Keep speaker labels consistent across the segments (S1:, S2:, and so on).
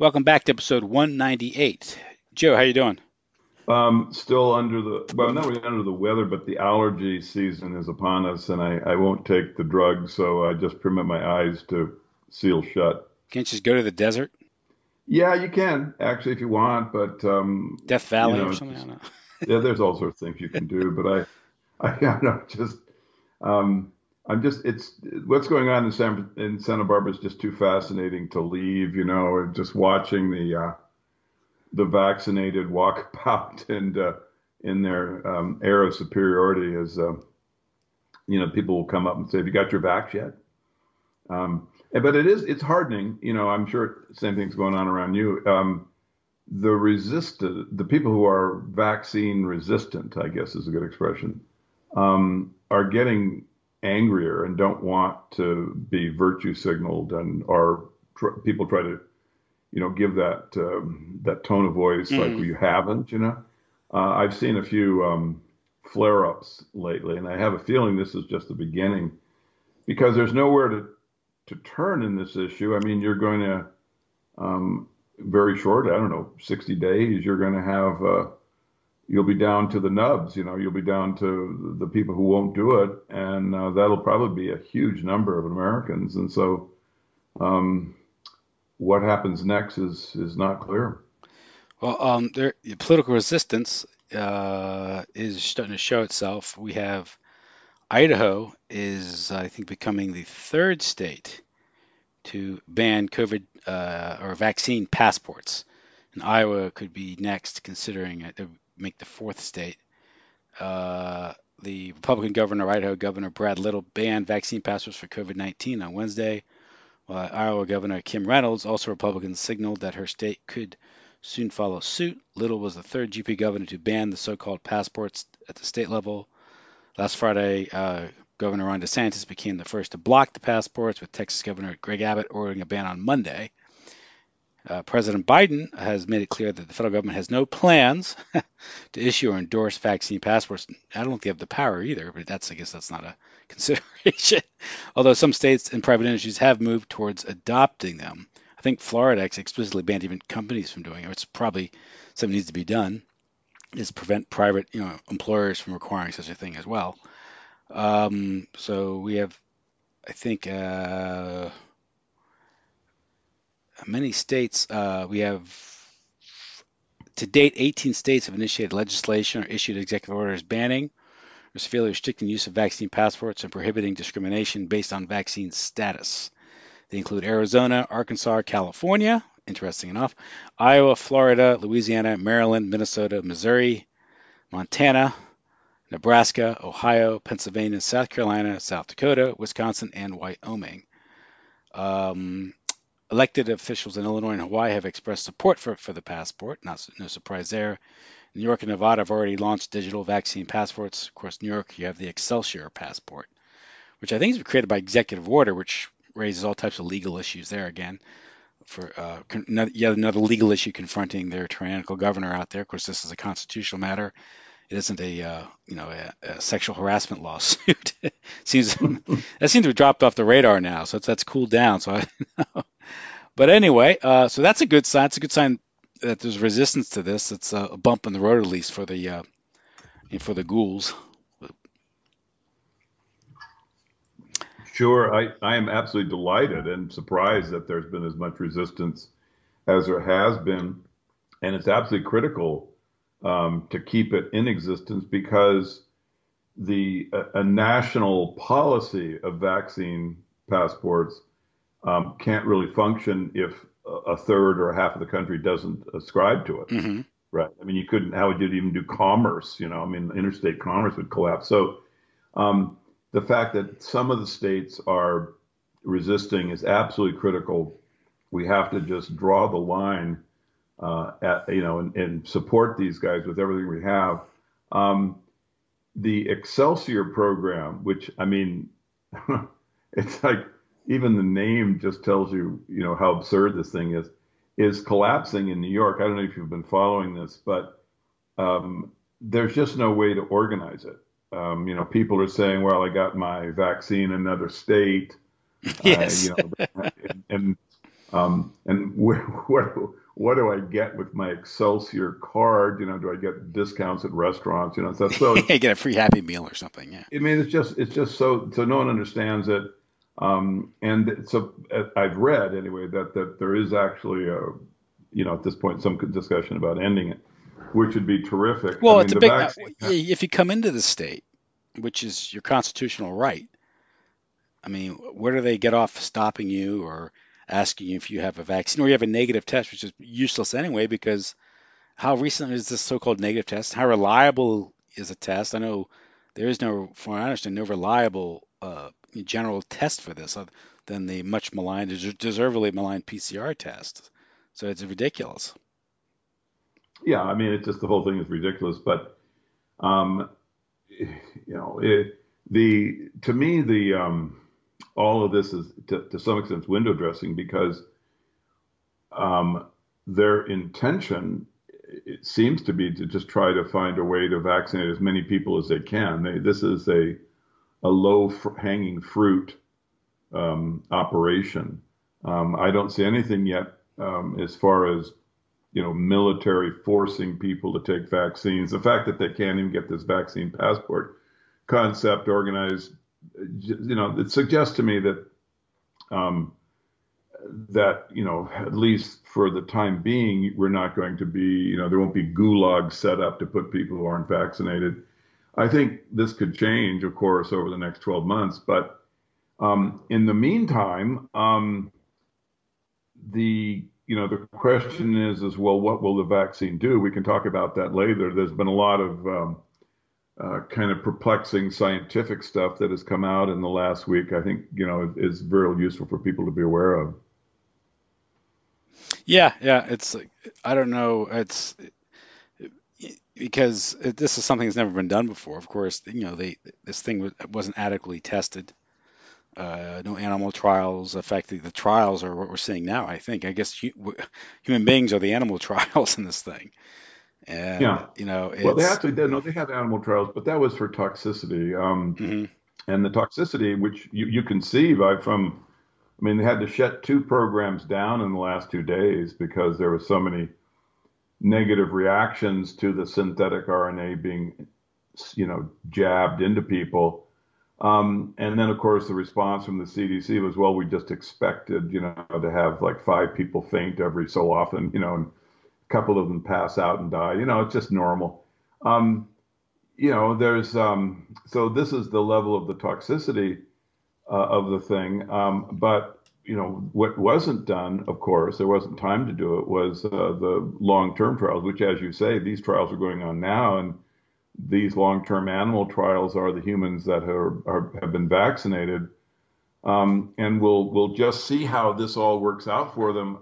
S1: Welcome back to episode 198. Joe, how you doing?
S2: Still not really under the weather, but the allergy season is upon us, and I won't take the drug, so I just permit my eyes to seal shut.
S1: Can't you just go to the desert,
S2: Yeah, you can actually if you want, but
S1: Death Valley or something? I
S2: just
S1: don't know.
S2: yeah, there's all sorts of things you can do, but I don't know, just um, I'm just it's what's going on in Santa Barbara is just too fascinating to leave, just watching the vaccinated walk about and in their air of superiority as people will come up and say, "Have you got your vax yet?" But it's hardening. I'm sure same thing's going on around you. The people who are vaccine resistant, I guess is a good expression, are getting angrier and don't want to be virtue signaled, and people try to give that tone of voice like,
S1: Hmm.
S2: well, you haven't. I've seen a few flare-ups lately, and I have a feeling this is just the beginning because there's nowhere to turn in this issue. I mean, you're going to very short, I don't know, 60 days, you're going to have you'll be down to the nubs. You'll be down to the people who won't do it, and that'll probably be a huge number of Americans. And so, um, what happens next is not clear.
S1: Well, political resistance is starting to show itself. We have Idaho is, I think, becoming the third state to ban COVID or vaccine passports, and Iowa could be next, considering it to make the fourth state. Uh, the Republican governor, Idaho Governor Brad Little, banned vaccine passports for COVID-19 on Wednesday. Iowa Governor Kim Reynolds, also Republican, signaled that her state could soon follow suit. Little was the third GP governor to ban the so-called passports at the state level. Last Friday, Governor Ron DeSantis became the first to block the passports, with Texas Governor Greg Abbott ordering a ban on Monday. President Biden has made it clear that the federal government has no plans to issue or endorse vaccine passports. I don't think they have the power either, but I guess that's not a consideration. Although some states and private industries have moved towards adopting them. I think Florida explicitly banned even companies from doing it, which probably something needs to be done, is prevent private, employers from requiring such a thing as well. So we have, I think, many states. We have to date, 18 states have initiated legislation or issued executive orders banning or severely restricting use of vaccine passports and prohibiting discrimination based on vaccine status. They include Arizona, Arkansas, California, interesting enough, Iowa, Florida, Louisiana, Maryland, Minnesota, Missouri, Montana, Nebraska, Ohio, Pennsylvania, South Carolina, South Dakota, Wisconsin, and Wyoming. Um, Elected officials in Illinois and Hawaii have expressed support for the passport. No surprise there. New York and Nevada have already launched digital vaccine passports. Of course, New York, you have the Excelsior passport, which I think has been created by executive order, which raises all types of legal issues there again. For yet another legal issue confronting their tyrannical governor out there. Of course, this is a constitutional matter. It isn't a sexual harassment lawsuit. seems that seems to have dropped off the radar now, so that's cooled down. But anyway, so that's a good sign. It's a good sign that there's resistance to this. It's a bump in the road, at least for the ghouls.
S2: Sure, I am absolutely delighted and surprised that there's been as much resistance as there has been. And it's absolutely critical to keep it in existence because a national policy of vaccine passports can't really function if a third or a half of the country doesn't ascribe to it.
S1: Hmm.
S2: Right. I mean, you couldn't, how would you even do commerce? I mean, interstate commerce would collapse. So the fact that some of the states are resisting is absolutely critical. We have to just draw the line and support these guys with everything we have. Um, the Excelsior program, which I mean, it's like even the name just tells you, how absurd this thing is collapsing in New York. I don't know if you've been following this, but there's just no way to organize it. People are saying, "Well, I got my vaccine in another state,"
S1: Yes.
S2: and And what do I get with my Excelsior card? Do I get discounts at restaurants? So it's,
S1: Get a free Happy Meal or something. Yeah.
S2: I mean, it's just so no one understands it. And so I've read anyway that there is actually at this point some discussion about ending it, which would be terrific. I
S1: Well, it's
S2: mean,
S1: a
S2: the
S1: big.
S2: vaccine.
S1: If you come into the state, which is your constitutional right, I mean, where do they get off stopping you or asking you if you have a vaccine or you have a negative test, which is useless anyway, because how recent is this so-called negative test? How reliable is a test? I know there is no, from what I understand, no reliable general test for this other than the much maligned, deservedly maligned PCR test. So it's ridiculous.
S2: Yeah, I mean, it's just the whole thing is ridiculous. But um, the to me all of this is to some extent window dressing because um, their intention it seems to be to just try to find a way to vaccinate as many people as they can. This is a low hanging fruit operation. I don't see anything yet as far as military forcing people to take vaccines. The fact that they can't even get this vaccine passport concept organized, it suggests to me um, that at least for the time being, we're not going to be, there won't be gulags set up to put people who aren't vaccinated. I think this could change, of course, over the next 12 months. But in the meantime, the question is well, what will the vaccine do? We can talk about that later. There's been a lot of kind of perplexing scientific stuff that has come out in the last week. I think is very useful for people to be aware of.
S1: Yeah, yeah. It's like I don't know. It's because this is something that's never been done before. Of course, this thing wasn't adequately tested. No animal trials. Effectively, the trials are what we're seeing now. I think. I guess human beings are the animal trials in this thing, and
S2: Yeah. Well, they
S1: it's.
S2: actually did. No, they have animal trials, but that was for toxicity.
S1: Mhm.
S2: And the toxicity, which you can see I mean, they had to shut two programs down in the last 2 days because there were so many negative reactions to the synthetic RNA being, jabbed into people. And then, of course, the response from the CDC was, well, we just expected, to have like 5 people faint every so often, and a couple of them pass out and die. It's just normal. Um, there's so this is the level of the toxicity of the thing. But what wasn't done, of course, there wasn't time to do it, was the long-term trials, which, as you say, these trials are going on now, and these long-term animal trials are the humans that have been vaccinated, and we'll just see how this all works out for them.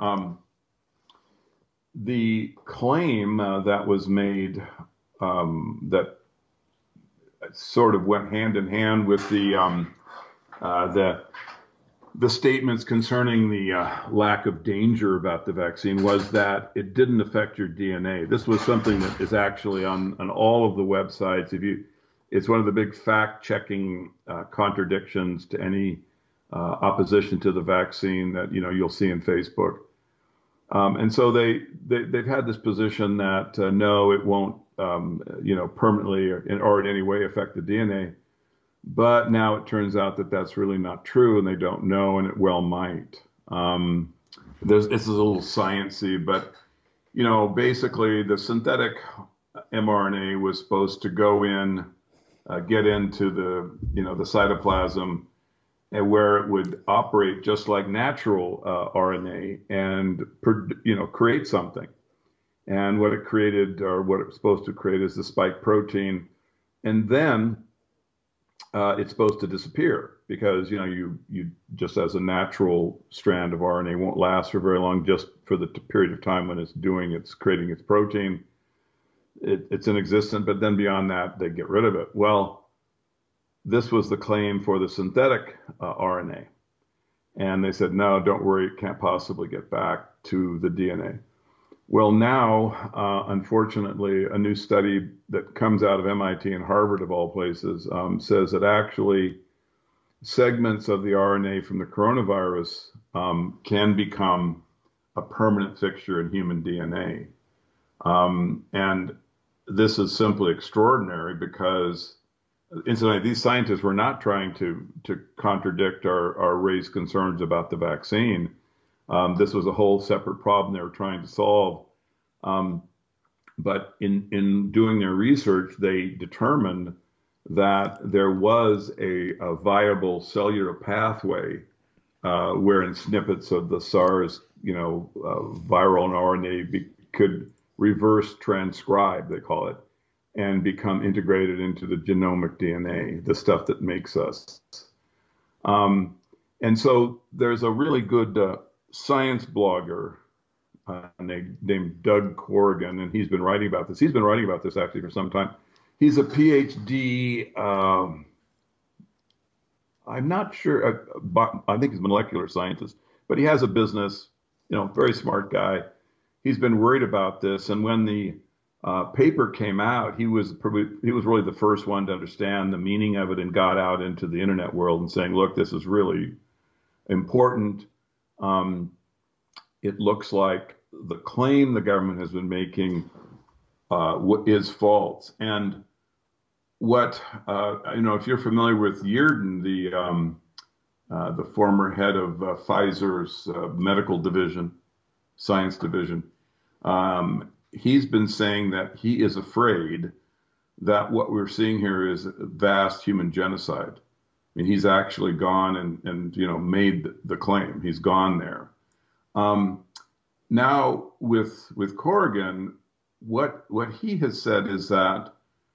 S2: The claim that was made that sort of went hand in hand with uh, the the statements concerning the lack of danger about the vaccine was that it didn't affect your DNA. This was something that is actually on all of the websites. It's one of the big fact-checking contradictions to any opposition to the vaccine that you'll see in Facebook. And so they've had this position that no, it won't permanently or in any way affect the DNA. But now it turns out that that's really not true, and they don't know, and it well might. This is a little sciencey, but basically the synthetic mRNA was supposed to go in, get into the cytoplasm, and where it would operate just like natural RNA and create something. And what it created, or what it's supposed to create, is the spike protein, and then it's supposed to disappear because you just as a natural strand of RNA won't last for very long, just for the period of time when it's creating its protein. It's inexistent, but then beyond that, they get rid of it. Well, this was the claim for the synthetic RNA. And they said, no, don't worry, it can't possibly get back to the DNA. Well, now, unfortunately, a new study that comes out of MIT and Harvard, of all places, says that actually segments of the RNA from the coronavirus can become a permanent fixture in human DNA. And this is simply extraordinary because, incidentally, these scientists were not trying to contradict or raise concerns about the vaccine. This was a whole separate problem they were trying to solve. Um, but in doing their research, they determined that there was a viable cellular pathway wherein snippets of the SARS, viral and RNA could reverse transcribe, they call it, and become integrated into the genomic DNA, the stuff that makes us. Um, and so there's a really good science blogger named Doug Corrigan, and he's been writing about this. He's been writing about this actually for some time. He's a PhD. I'm not sure. I think he's a molecular scientist, but he has a business. Very smart guy. He's been worried about this, and when the paper came out, he was really the first one to understand the meaning of it and got out into the internet world and saying, "Look, this is really important. Um, it looks like the claim the government has been making is false." And if you're familiar with Yearden, the former head of Pfizer's medical division, science division, he's been saying that he is afraid that what we're seeing here is vast human genocide. I mean, he's actually gone and made the claim. He's gone there. Now with Corrigan, what he has said is that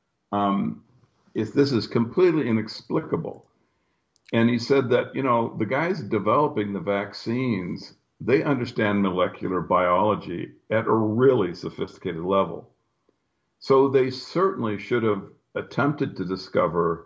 S2: if this is completely inexplicable, and he said that the guys developing the vaccines, they understand molecular biology at a really sophisticated level. So they certainly should have attempted to discover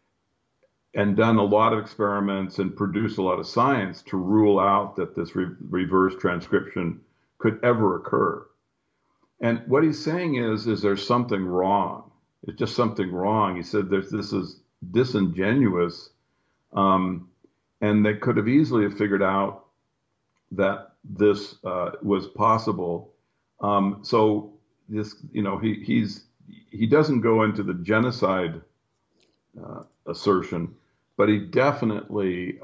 S2: and done a lot of experiments and produced a lot of science to rule out that this reverse transcription could ever occur. And what he's saying is there's something wrong. It's just something wrong. He said this is disingenuous, and they could have easily have figured out that this was possible. So this, he doesn't go into the genocide assertion, but he definitely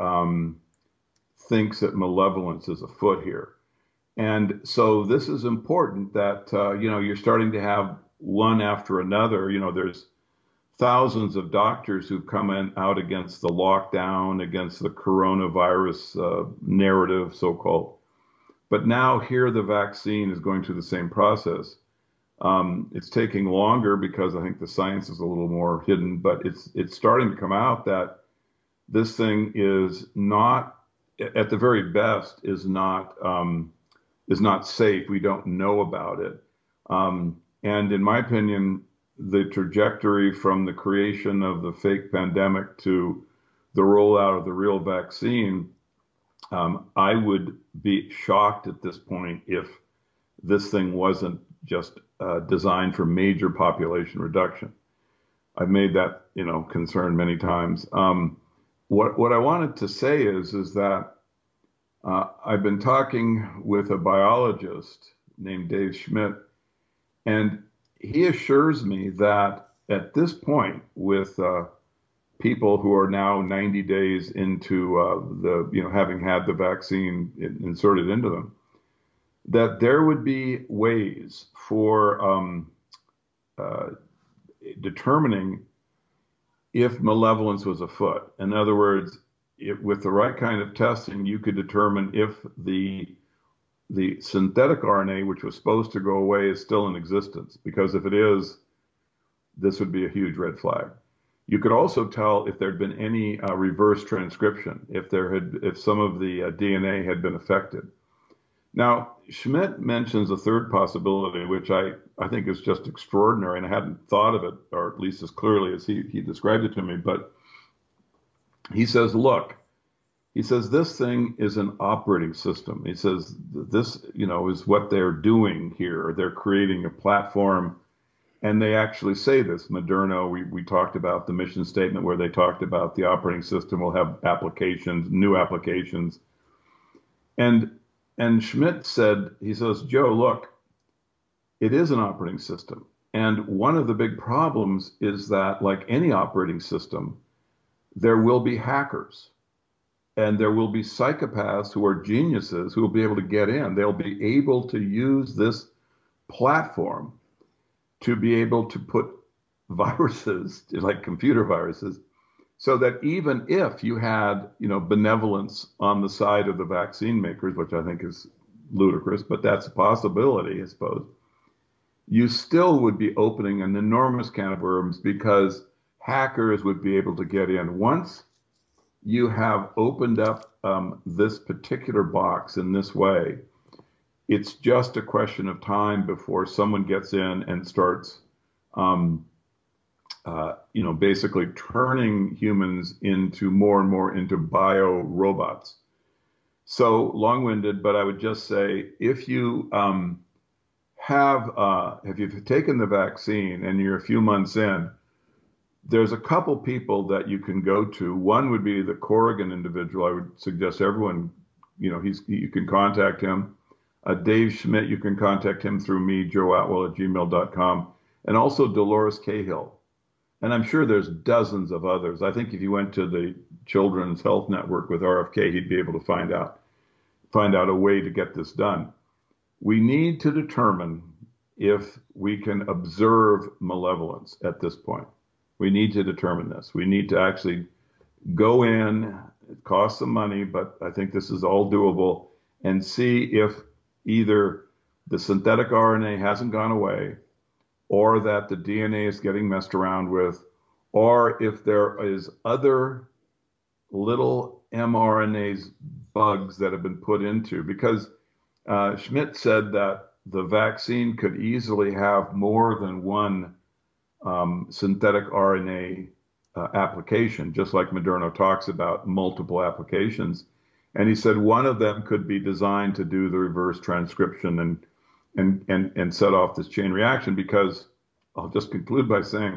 S2: thinks that malevolence is afoot here. And so this is important that, you're starting to have one after another. There's thousands of doctors who've come out against the lockdown, against the coronavirus narrative, so-called. But now here the vaccine is going through the same process. It's taking longer because I think the science is a little more hidden, but it's starting to come out that this thing is not, at the very best, is not safe. We don't know about it. And in my opinion, the trajectory from the creation of the fake pandemic to the rollout of the real vaccine, I would be shocked at this point if this thing wasn't just designed for major population reduction. I've made that, concern many times. What I wanted to say is that I've been talking with a biologist named Dave Schmidt, and he assures me that at this point, with people who are now 90 days into having had the vaccine inserted into them, that there would be ways for determining if malevolence was afoot. In other words, with the right kind of testing, you could determine if the synthetic RNA, which was supposed to go away, is still in existence. Because if it is, this would be a huge red flag. You could also tell if there'd been any reverse transcription, if some of the DNA had been affected. Now, Schmidt mentions a third possibility, which I think is just extraordinary, and I hadn't thought of it, or at least as clearly as he described it to me. But he says, look, this thing is an operating system. He says this, is what they're doing here. They're creating a platform And they actually say this. Moderna, we talked about the mission statement where they talked about the operating system will have applications, new applications. And Schmidt said, he says, Joe, look, it is an operating system. And one of the big problems is that, like any operating system, there will be hackers and there will be psychopaths who are geniuses who will be able to get in. They'll be able to use this platform to be able to put viruses, like computer viruses, so that even if you had, benevolence on the side of the vaccine makers, which I think is ludicrous, but that's a possibility, I suppose, you still would be opening an enormous can of worms because hackers would be able to get in. Once you have opened up this particular box in this way, it's just a question of time before someone gets in and starts, um, basically turning humans into more and more into bio robots. So long-winded, but I would just say if you if you've taken the vaccine and you're a few months in, there's a couple people that you can go to. One would be the Corrigan individual. I would suggest everyone, you can contact him. Dave Schmidt, you can contact him through me, joeatwell@gmail.com, and also Dolores Cahill. And I'm sure there's dozens of others. I think if you went to the Children's Health Network with RFK, he'd be able to find out a way to get this done. We need to determine if we can observe malevolence at this point. We need to determine this. We need to actually go in, it costs some money, but I think this is all doable, and see if either the synthetic RNA hasn't gone away, or that the DNA is getting messed around with, or if there is other little mRNAs bugs that have been put into. Because Schmidt said that the vaccine could easily have more than one synthetic RNA application, just like Moderna talks about multiple applications. And he said one of them could be designed to do the reverse transcription and set off this chain reaction. Because I'll just conclude by saying,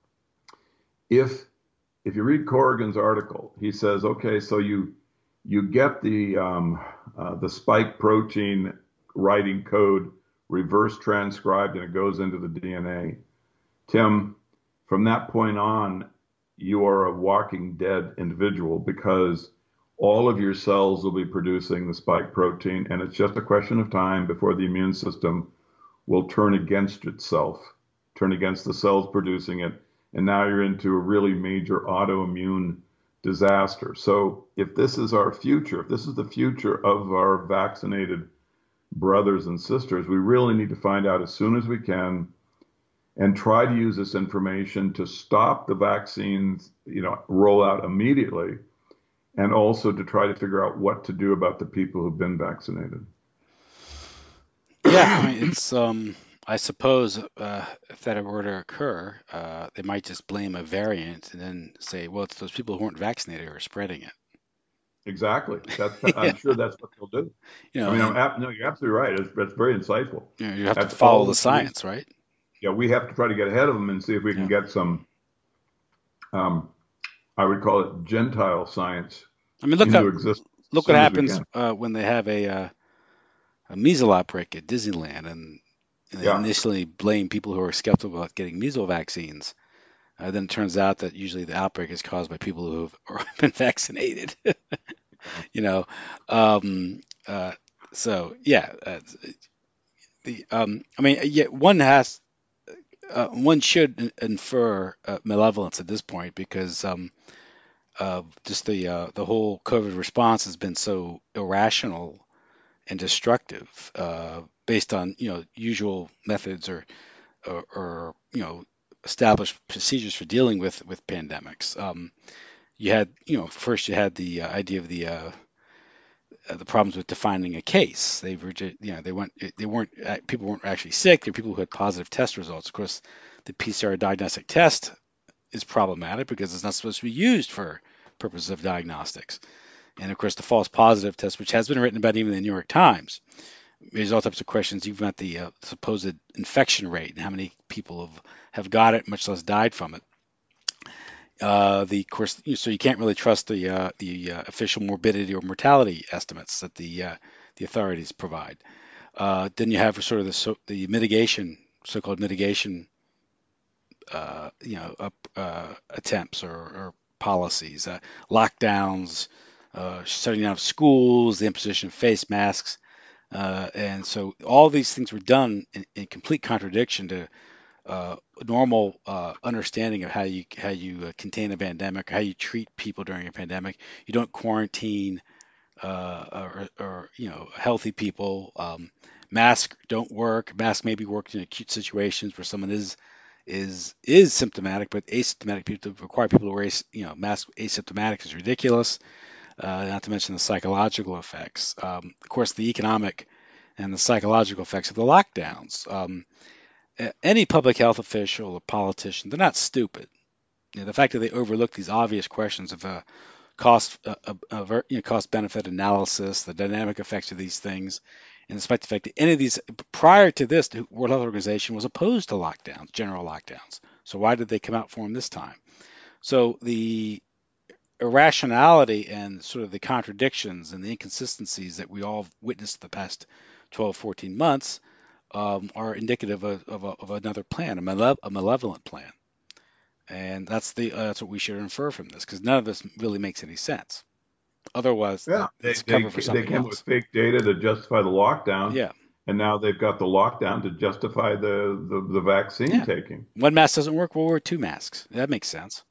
S2: if you read Corrigan's article, he says, okay, so you get the spike protein writing code reverse transcribed and it goes into the DNA. Tim, from that point on, you are a walking dead individual because all of your cells will be producing the spike protein, and it's just a question of time before the immune system will turn against itself, turn against the cells producing it, and now you're into a really major autoimmune disaster. So if this is our future, if this is the future of our vaccinated brothers and sisters, we really need to find out as soon as we can and try to use this information to stop the vaccines, rollout immediately, and also to try to figure out what to do about the people who've been vaccinated.
S1: Yeah, I mean, it's I suppose if that were to occur, they might just blame a variant and then say, well, it's those people who weren't vaccinated who are spreading
S2: Exactly.
S1: it. Yeah,
S2: I'm sure that's what they'll do. I mean,
S1: and
S2: no, you're absolutely right. That's very insightful.
S1: you have to
S2: That's
S1: follow
S2: all
S1: the
S2: we
S1: science, right?
S2: Yeah, we have to try to get ahead of them and see if we can
S1: Yeah,
S2: get some, um, I would call it Gentile science
S1: I mean,
S2: into existence as
S1: look what
S2: soon as we
S1: happens
S2: can.
S1: when they have a measles outbreak at Disneyland, and they
S2: Yeah,
S1: initially blame people who are skeptical about getting measles vaccines. Then it turns out that usually the outbreak is caused by people who have already been vaccinated. you know, um, uh, so yeah, I mean, yeah, one should infer malevolence at this point because just the whole COVID response has been so irrational and destructive, based on usual methods or established procedures for dealing with pandemics. You had first you had the idea of the problems with defining a case. They were just, they weren't people weren't actually sick. They're people who had positive test results. Of course, the PCR diagnostic test is problematic because it's not supposed to be used for purposes of diagnostics. And of course, the false positive test, which has been written about even in the New York Times, There's all types of questions, even at the supposed infection rate and how many people have got it, much less died from it. The course, so you can't really trust the official morbidity or mortality estimates that the authorities provide. Then you have sort of the mitigation, so-called mitigation, attempts or policies, lockdowns, shutting down of schools, the imposition of face masks, and so all these things were done in complete contradiction to normal understanding of how you contain a pandemic, how you treat people during a pandemic. You don't quarantine or healthy people. Masks don't work. Masks maybe work in acute situations where someone is symptomatic, but asymptomatic people to require people to wear masks asymptomatic is ridiculous. Not to mention the psychological effects. Of course, the economic and the psychological effects of the lockdowns. Any public health official or politician, they're not stupid. The fact that they overlook these obvious questions of cost benefit analysis, the dynamic effects of these things, and despite the fact that any of these prior to this, the World Health Organization was opposed to lockdowns, general lockdowns. So why did they come out for them this time? So the irrationality and sort of the contradictions and the inconsistencies that we all witnessed the past 12, 14 months are indicative of another plan, a malevolent plan. And that's what we should infer from this, because none of this really makes any sense. Otherwise,
S2: Yeah,
S1: it's cover for
S2: they
S1: something
S2: came up with
S1: else.
S2: fake data to justify the lockdown,
S1: Yeah,
S2: and now they've got the lockdown to justify the vaccine
S1: yeah.
S2: taking.
S1: One mask doesn't work, we'll wear two masks. That makes sense.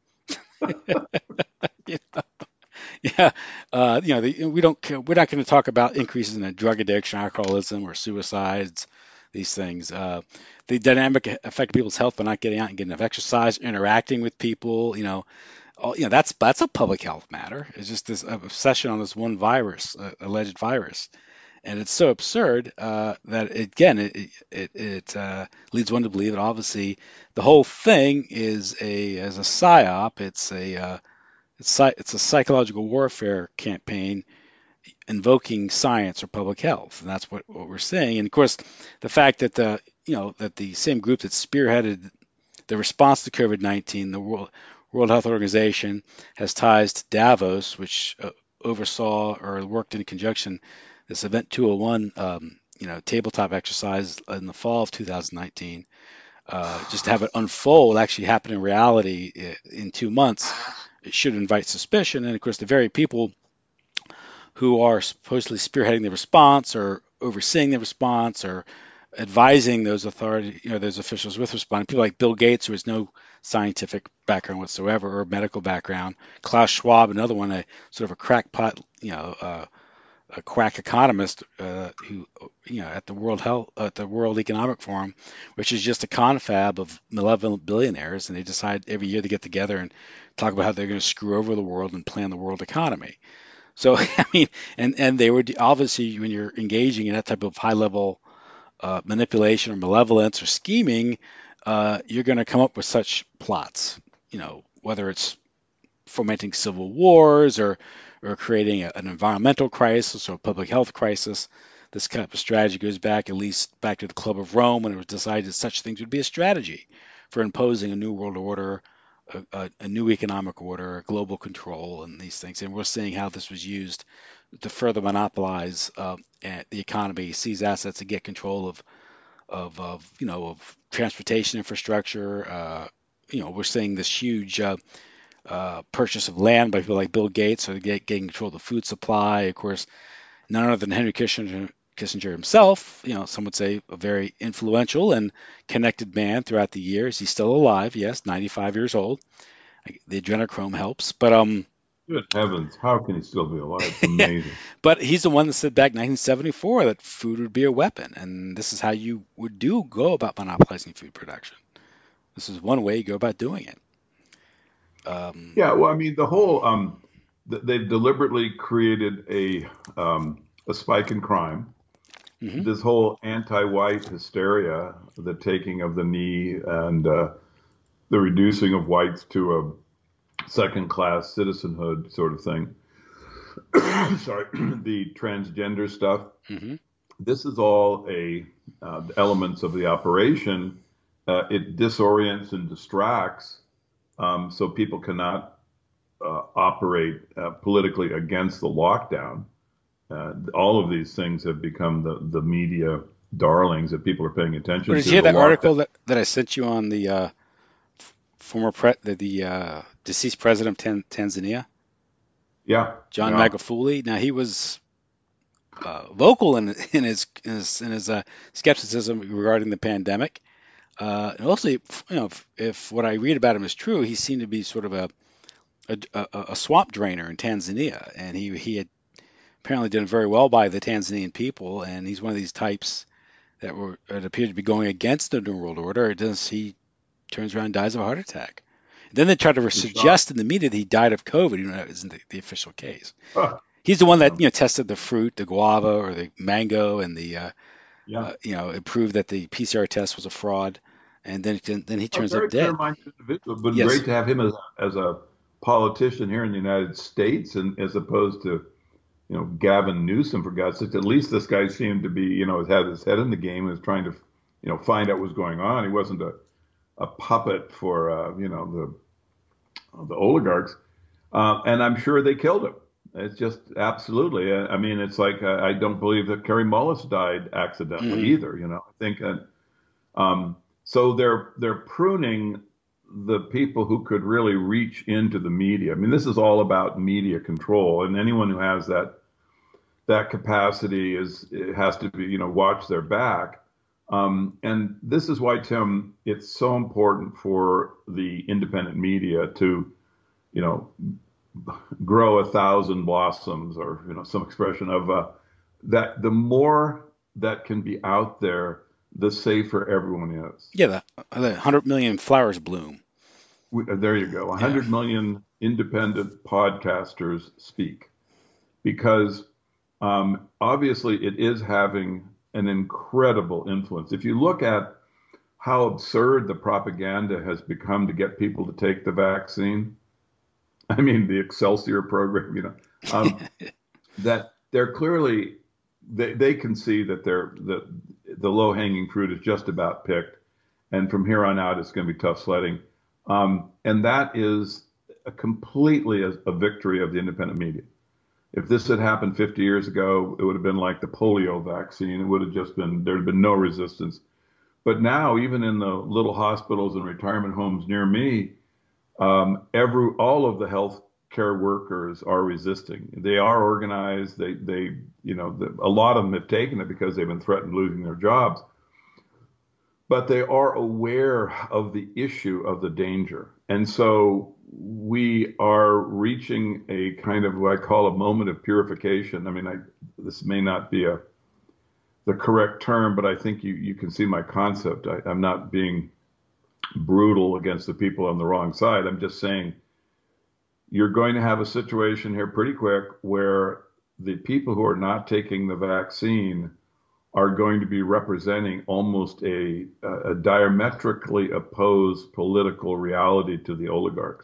S1: Yeah, yeah. We don't. We're not going to talk about increases in drug addiction, alcoholism, or suicides. These things. The dynamic effect of people's health by not getting out and getting enough exercise, interacting with people. That's a public health matter. It's just this obsession on this one virus, alleged virus, and it's so absurd that again it leads one to believe that obviously the whole thing is a psyop. It's a psychological warfare campaign invoking science or public health, and that's what we're seeing. And of course, the fact that the same group that spearheaded the response to COVID-19, the World Health Organization, has ties to Davos, which oversaw or worked in conjunction this Event 201, tabletop exercise in the fall of 2019. Just to have it unfold, actually happen in reality in 2 months, it should invite suspicion. And of course, the very people who are supposedly spearheading the response or overseeing the response or advising those officials with responding. People like Bill Gates, who has no scientific background whatsoever or medical background. Klaus Schwab, another one, a sort of a crackpot, a quack economist who, at the World Economic Forum, which is just a confab of malevolent billionaires, and they decide every year to get together and talk about how they're going to screw over the world and plan the world economy. So I mean, and they were obviously when you're engaging in that type of high level manipulation or malevolence or scheming, you're going to come up with such plots. Whether it's fomenting civil wars or creating an environmental crisis or a public health crisis. This kind of strategy goes back at least back to the Club of Rome when it was decided that such things would be a strategy for imposing a new world order, a new economic order, a global control, and these things. And we're seeing how this was used to further monopolize the economy, seize assets, and get control of transportation infrastructure. We're seeing this huge purchase of land by people like Bill Gates, so getting control of the food supply. Of course, none other than Henry Kissinger himself, some would say a very influential and connected man throughout the years. He's still alive, yes, 95 years old. The adrenochrome helps, but
S2: Good heavens, how can he still be alive? It's amazing.
S1: but he's the one that said back in 1974 that food would be a weapon, and this is how you would go about monopolizing food production. This is one way you go about doing it. Um,
S2: Yeah, well, I mean, the whole they've deliberately created a spike in crime.
S1: mhm.
S2: This whole anti-white hysteria, the taking of the knee, and the reducing of whites to a second-class citizenhood sort of thing. Sorry, the transgender stuff.
S1: Mhm.
S2: this is all elements of the operation. It disorients and distracts, so people cannot operate politically against the lockdown. All of these things have become the media darlings that people are paying
S1: But
S2: attention
S1: did you
S2: to.
S1: hear
S2: The
S1: that
S2: lockdown,
S1: article that I sent you on the the deceased president of Tanzania,
S2: yeah,
S1: John
S2: yeah.
S1: Magufuli? Now he was vocal in his skepticism regarding the pandemic. And also, if what I read about him is true, he seemed to be sort of a swamp drainer in Tanzania, and he had apparently done very well by the Tanzanian people. And he's one of these types that appeared to be going against the New World Order. He turns around and dies of a heart attack. Then they try to
S2: The shock.
S1: suggest in the media that he died of COVID, even though that isn't the official case.
S2: Huh.
S1: He's the one that
S2: Yeah,
S1: tested the fruit, the guava or the mango, and the
S2: yeah.
S1: it proved that the PCR test was a fraud, and then he
S2: A
S1: turns up
S2: very
S1: dead.
S2: clear-minded individual, but
S1: Yes.
S2: great to have him as a politician here in the United States, and as opposed to Gavin Newsom, for God's sake. At least this guy seemed to be, has had his head in the game and is trying to, find out what's going on. He wasn't a puppet for, the oligarchs. And I'm sure they killed him. It's just absolutely. I mean, it's like I don't believe that Kerry Mullis died accidentally
S1: Hmm.
S2: either. I think so. They're pruning the people who could really reach into the media. I mean, this is all about media control, and anyone who has that capacity it has to be watch their back. And this is why, Tim, it's so important for the independent media to you know grow a thousand blossoms, or some expression of that. The more that can be out there, the safer everyone is.
S1: Yeah, the 100 million flowers bloom.
S2: There you go.
S1: Yeah.
S2: 100 million independent podcasters speak, because obviously it is having an incredible influence. If you look at how absurd the propaganda has become to get people to take the vaccine, I mean, the Excelsior program, that they're clearly, they can see that the low hanging fruit is just about picked, and from here on out it's going to be tough sledding, and that is completely a victory of the independent media. If this had happened 50 years ago, it would have been like the polio vaccine. It would have just been, there'd have been no resistance. But now, even in the little hospitals and retirement homes near me, all of the health care workers are resisting. They are organized. A lot of them have taken it because they've been threatened losing their jobs, but they are aware of the issue of the danger. And so we are reaching a kind of what I call a moment of purification. I mean, this may not be the correct term, but I think you can see my concept. I'm not being brutal against the people on the wrong side. I'm just saying you're going to have a situation here pretty quick where the people who are not taking the vaccine are going to be representing almost a diametrically opposed political reality to the oligarchs.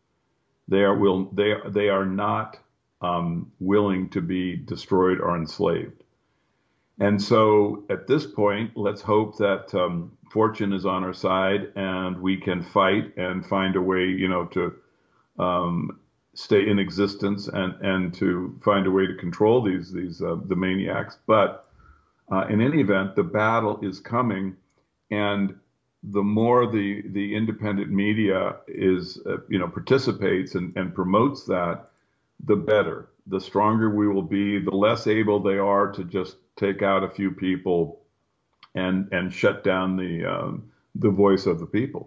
S2: They are not willing to be destroyed or enslaved. And so at this point, let's hope that fortune is on our side and we can fight and find a way, to stay in existence, and to find a way to control these the maniacs. But in any event, the battle is coming, and the more the independent media is participates and promotes that, the better. The stronger we will be, the less able they are to just take out a few people and shut down the voice of the people.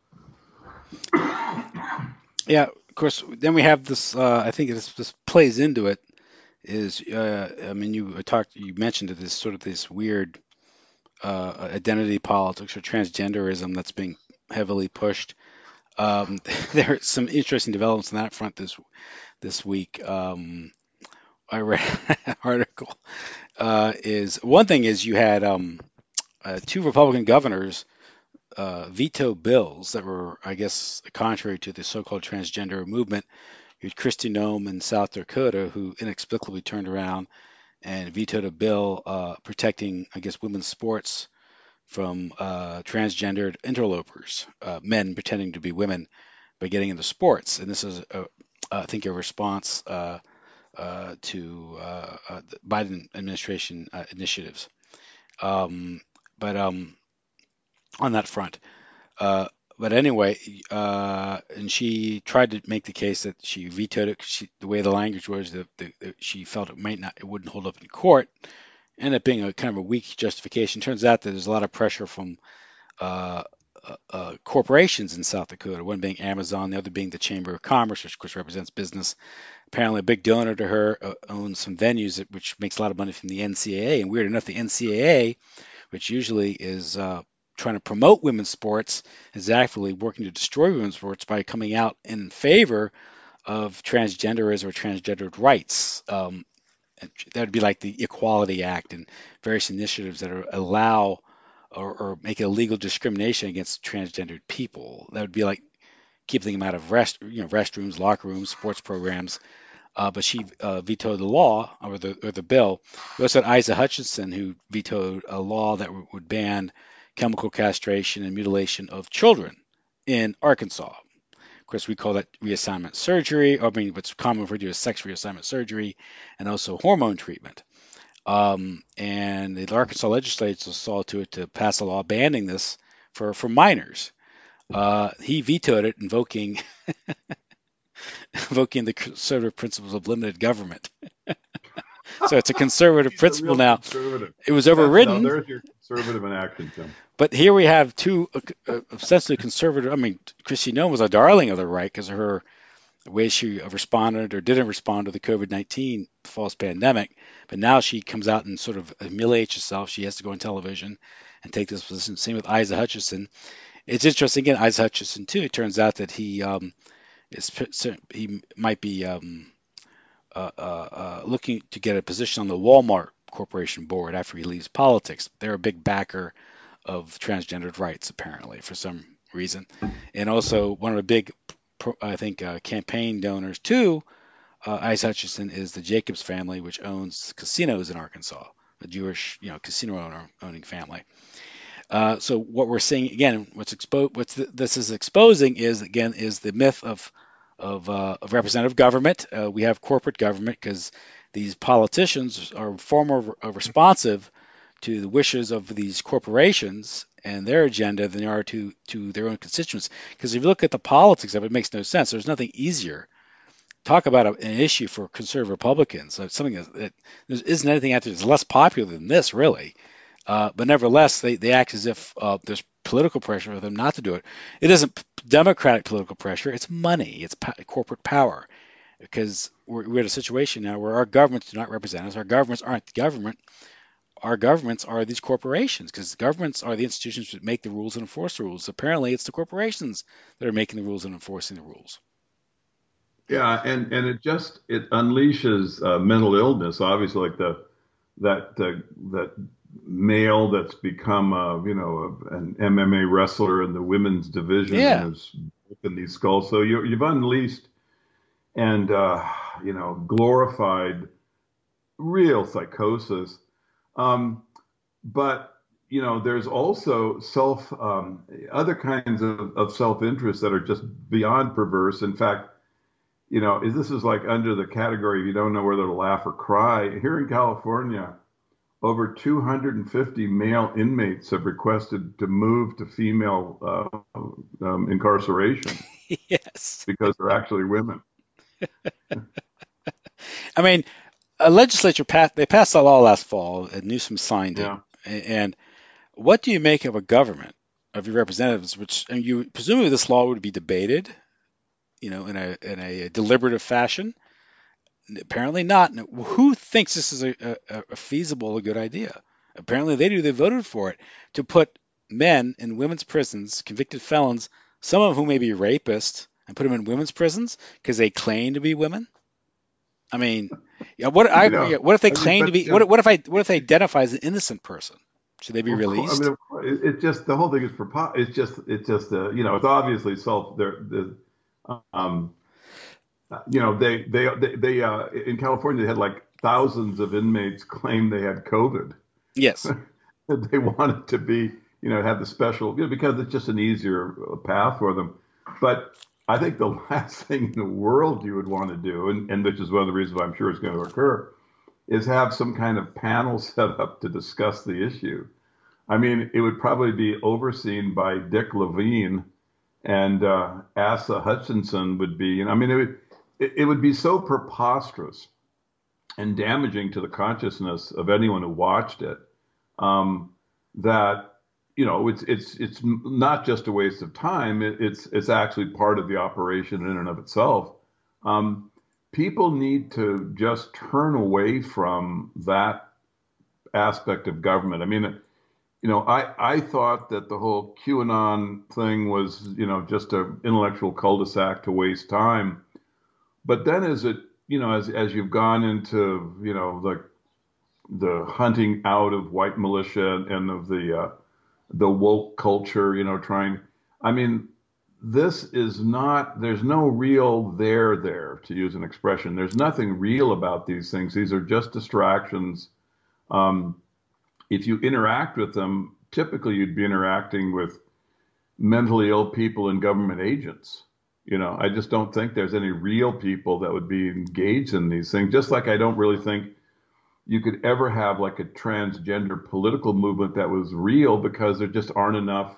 S1: Yeah. Of course. Then we have this. I think this plays into it. Is I mean, you mentioned it, this sort of this weird identity politics or transgenderism that's being heavily pushed. There are some interesting developments on that front this week. I read an article. Is one thing is you had two Republican governors veto bills that were, I guess, contrary to the so-called transgender movement. You had Kristi Noem in South Dakota, who inexplicably turned around and vetoed a bill protecting, I guess, women's sports from transgendered interlopers, men pretending to be women by getting into sports. And this is, I think, a response to the Biden administration initiatives. Um, but on that front. Uh, but anyway, and she tried to make the case that she vetoed it. The way the language was, that she felt it wouldn't hold up in court. Ended up being a kind of a weak justification. Turns out that there's a lot of pressure from uh, corporations in South Dakota. One being Amazon, the other being the Chamber of Commerce, which of course represents business. Apparently, a big donor to her owns some venues, which makes a lot of money from the NCAA. And weird enough, the NCAA, which usually is trying to promote women's sports, is actively working to destroy women's sports by coming out in favor of transgenderism or transgendered rights. That would be like the Equality Act and various initiatives that allow or make it illegal discrimination against transgendered people. That would be like keeping them out of restrooms, locker rooms, sports programs. But she vetoed the law or the bill. We also had Isa Hutchinson, who vetoed a law that would ban chemical castration and mutilation of children in Arkansas. Of course, we call that reassignment surgery, or I mean, what's common referred to as sex reassignment surgery, and also hormone treatment. And the Arkansas legislature saw to it to pass a law banning this for minors. He vetoed it, invoking the conservative principles of limited government. So it's a conservative
S2: He's a
S1: principle
S2: real
S1: now.
S2: conservative.
S1: It was
S2: That's now
S1: overridden,
S2: there's your conservative in action, Tim.
S1: but here we have two ostensibly conservative. I mean, Kristi Noem was a darling of the right because of her way she responded or didn't respond to the COVID-19 false pandemic. But now she comes out and sort of humiliates herself. She has to go on television and take this position. Same with Isa Hutchinson. It's interesting again, Isa Hutchinson too. It turns out that he might be looking to get a position on the Walmart Corporation board after he leaves politics. They're a big backer of transgendered rights, apparently, for some reason. And also, one of the big, I think, campaign donors to Ice Hutchinson is the Jacobs family, which owns casinos in Arkansas, a Jewish, casino owning family. So what we're seeing again, this is exposing is the myth of representative government. We have corporate government because these politicians are far more responsive to the wishes of these corporations and their agenda than they are to their own constituents. Because if you look at the politics of it, it makes no sense. There's nothing easier. Talk about an issue for conservative Republicans, something that there isn't anything out there that's less popular than this, really. But nevertheless, they act as if there's political pressure for them not to do it. It isn't democratic political pressure. It's money. It's corporate power. Because we're in a situation now where our governments do not represent us. Our governments aren't the government. Our governments are these corporations because governments are the institutions that make the rules and enforce the rules. Apparently, it's the corporations that are making the rules and enforcing the rules.
S2: Yeah, and it unleashes mental illness. Obviously, like that male that's become an MMA wrestler in the women's division
S1: Yeah.
S2: and is in these skulls. So you've unleashed and glorified real psychosis. Um, but there's also other kinds of self-interest that are just beyond perverse. In fact, this is like under the category you don't know whether to laugh or cry. Here in California, over 250 male inmates have requested to move to female incarceration
S1: Yes.
S2: because they're actually women.
S1: I mean, a legislature passed a law last fall, and Newsom signed it.
S2: Yeah.
S1: And what do you make of a government of your representatives, which and you presumably this law would be debated, in a deliberative fashion? Apparently not. Who thinks this is a feasible, a good idea? Apparently they do. They voted for it to put men in women's prisons, convicted felons, some of whom may be rapists, and put them in women's prisons because they claim to be women. I mean, what if they
S2: I mean,
S1: claim to
S2: but
S1: be? What if they identify as an innocent person? Should they be
S2: of course, I mean,
S1: released?
S2: of course, it's just the whole thing is it's obviously um, they in California they had like thousands of inmates claim they had COVID.
S1: Yes.
S2: They want it to be, have the special, because it's just an easier path for them. But I think the last thing in the world you would want to do, and which is one of the reasons why I'm sure it's going to occur, is have some kind of panel set up to discuss the issue. I mean, it would probably be overseen by Dick Levine, and Asa Hutchinson would be, I mean, it would be so preposterous and damaging to the consciousness of anyone who watched it, um, that it's not just a waste of time. It's actually part of the operation in and of itself. Um, People need to just turn away from that aspect of government. I mean, I thought that the whole QAnon thing was, just an intellectual cul-de-sac to waste time. But then as you've gone into, the hunting out of white militia and of the woke culture, trying, I mean, this is not, there's no real there, to use an expression. There's nothing real about these things. These are just distractions. Um, if you interact with them, typically you'd be interacting with mentally ill people and government agents. I just don't think there's any real people that would be engaged in these things. Just like I don't really think you could ever have like a transgender political movement that was real, because there just aren't enough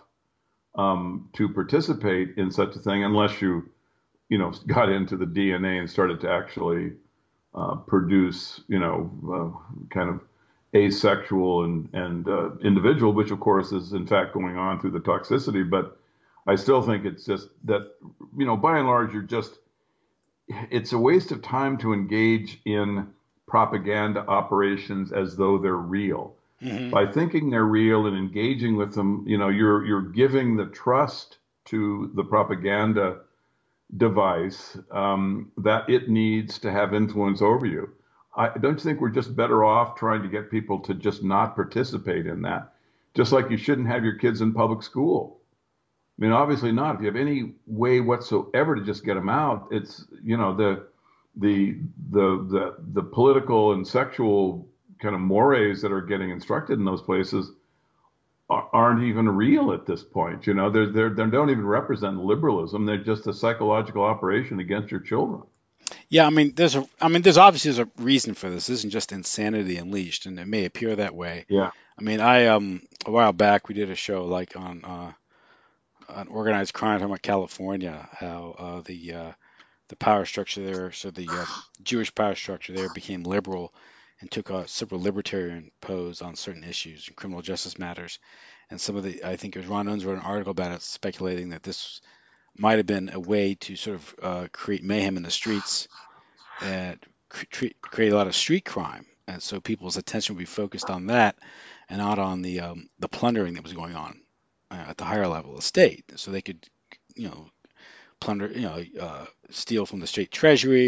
S2: to participate in such a thing unless got into the DNA and started to actually produce, kind of asexual and individual, which of course is in fact going on through the toxicity. But I still think it's just that, by and large, it's a waste of time to engage in propaganda operations as though they're real.
S1: Hmm.
S2: By thinking they're real and engaging with them, you're giving the trust to the propaganda device, that it needs to have influence over you. Don't you think we're just better off trying to get people to just not participate in that? Just like you shouldn't have your kids in public school. I mean, obviously not. If you have any way whatsoever to just get them out, it's, the the political and sexual kind of mores that are getting instructed in those places aren't even real at this point. They don't even represent liberalism. They're just a psychological operation against your children.
S1: Yeah, I mean, there's obviously there's a reason for this. This isn't just insanity unleashed, and it may appear that way.
S2: Yeah.
S1: I mean, I a while back we did a show like on organized crime talking about California, how the power structure there, so the Jewish power structure there became liberal and took a several libertarian pose on certain issues and criminal justice matters. And some of the, I think it was Ron Unz wrote an article about it, speculating that this might have been a way to sort of create mayhem in the streets and create a lot of street crime. And so people's attention would be focused on that and not on the plundering that was going on at the higher level of the state. So they could, you know, plunder, steal from the state treasury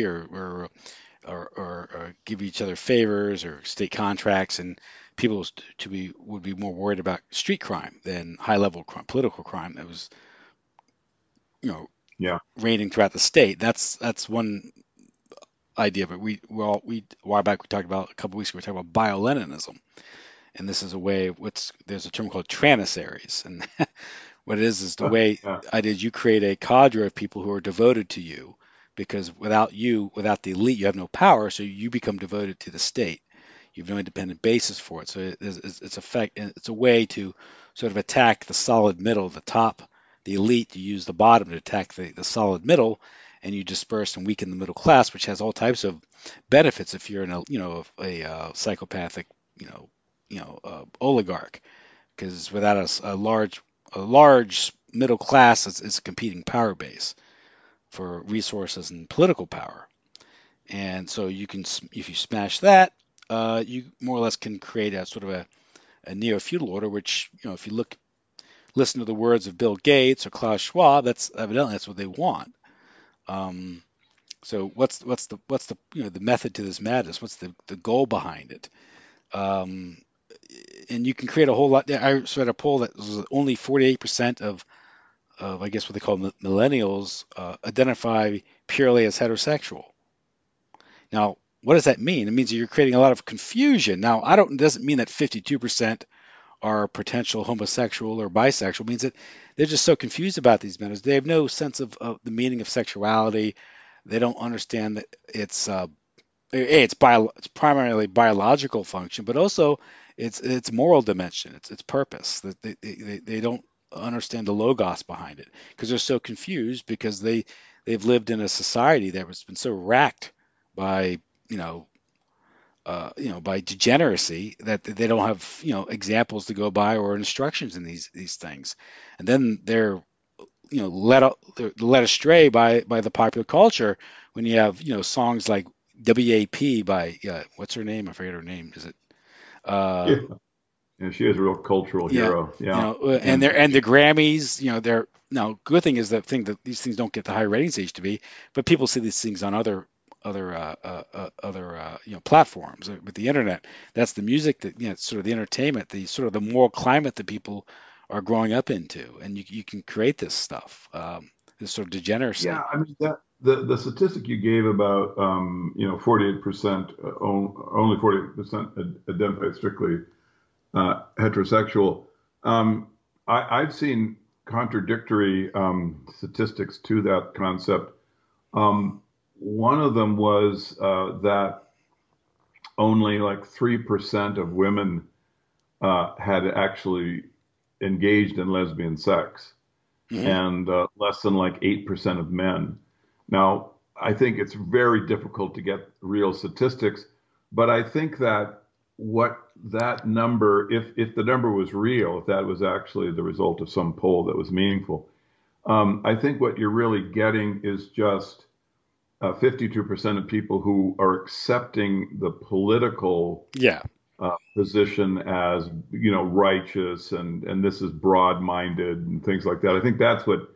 S1: or give each other favors or state contracts, and people to be would be more worried about street crime than high level crime, political crime that was you know
S2: Yeah.
S1: reigning throughout the state. That's one idea. But we a while back we talked about a couple weeks ago we talked about bio-Leninism, and this is a way of what's there's a term called tranissaries, and what it is the way
S2: Yeah.
S1: I did you create a cadre of people who are devoted to you, because without you, without the elite, you have no power, so you become devoted to the state. You have no independent basis for it. So it's a way to sort of attack the solid middle, the top, the elite. You use the bottom to attack the solid middle, and you disperse and weaken the middle class, which has all types of benefits if you're in a psychopathic oligarch, because without a large middle class is a competing power base for resources and political power. And so you can, if you smash that, you more or less can create a sort of a neo-feudal order, which, if you listen to the words of Bill Gates or Klaus Schwab, that's what they want. Um, so what's the method to this madness? What's the goal behind it? Um, and you can create a whole lot. I read a poll that was only 48% of I guess what they call millennials identify purely as heterosexual. Now, what does that mean? It means that you're creating a lot of confusion. Now, I don't. It doesn't mean that 52% are potential homosexual or bisexual. It means that they're just so confused about these matters. They have no sense of the meaning of sexuality. They don't understand that it's primarily biological function, but also it's moral dimension. It's purpose. That they don't understand the logos behind it because they're so confused because they've lived in a society that has been so racked by you know by degeneracy that they don't have examples to go by or instructions in these things, and then they're they're led astray by the popular culture when you have songs like WAP by what's her name? I forget her name. Is it uh
S2: Yeah. Yeah, she is a real cultural
S1: yeah
S2: hero. Yeah.
S1: and
S2: And
S1: the Grammys, they're now good thing is that these things don't get the high ratings they used to be, but people see these things on other platforms with the internet. That's the music that sort of the entertainment, the sort of the moral climate that people are growing up into, and you can create this stuff, this sort of degeneracy.
S2: yeah, I mean that the statistic you gave about 48% only 48% identify strictly heterosexual. Um, I've seen contradictory statistics to that concept. One of them was that only like 3% of women had actually engaged in lesbian sex,
S1: Hmm.
S2: and less than like 8% of men. Now, I think it's very difficult to get real statistics, but I think that what that number, if the number was real, if that was actually the result of some poll that was meaningful, I think what you're really getting is just 52% of people who are accepting the political
S1: Yeah.
S2: position as righteous and this is broad-minded and things like that. I think that's what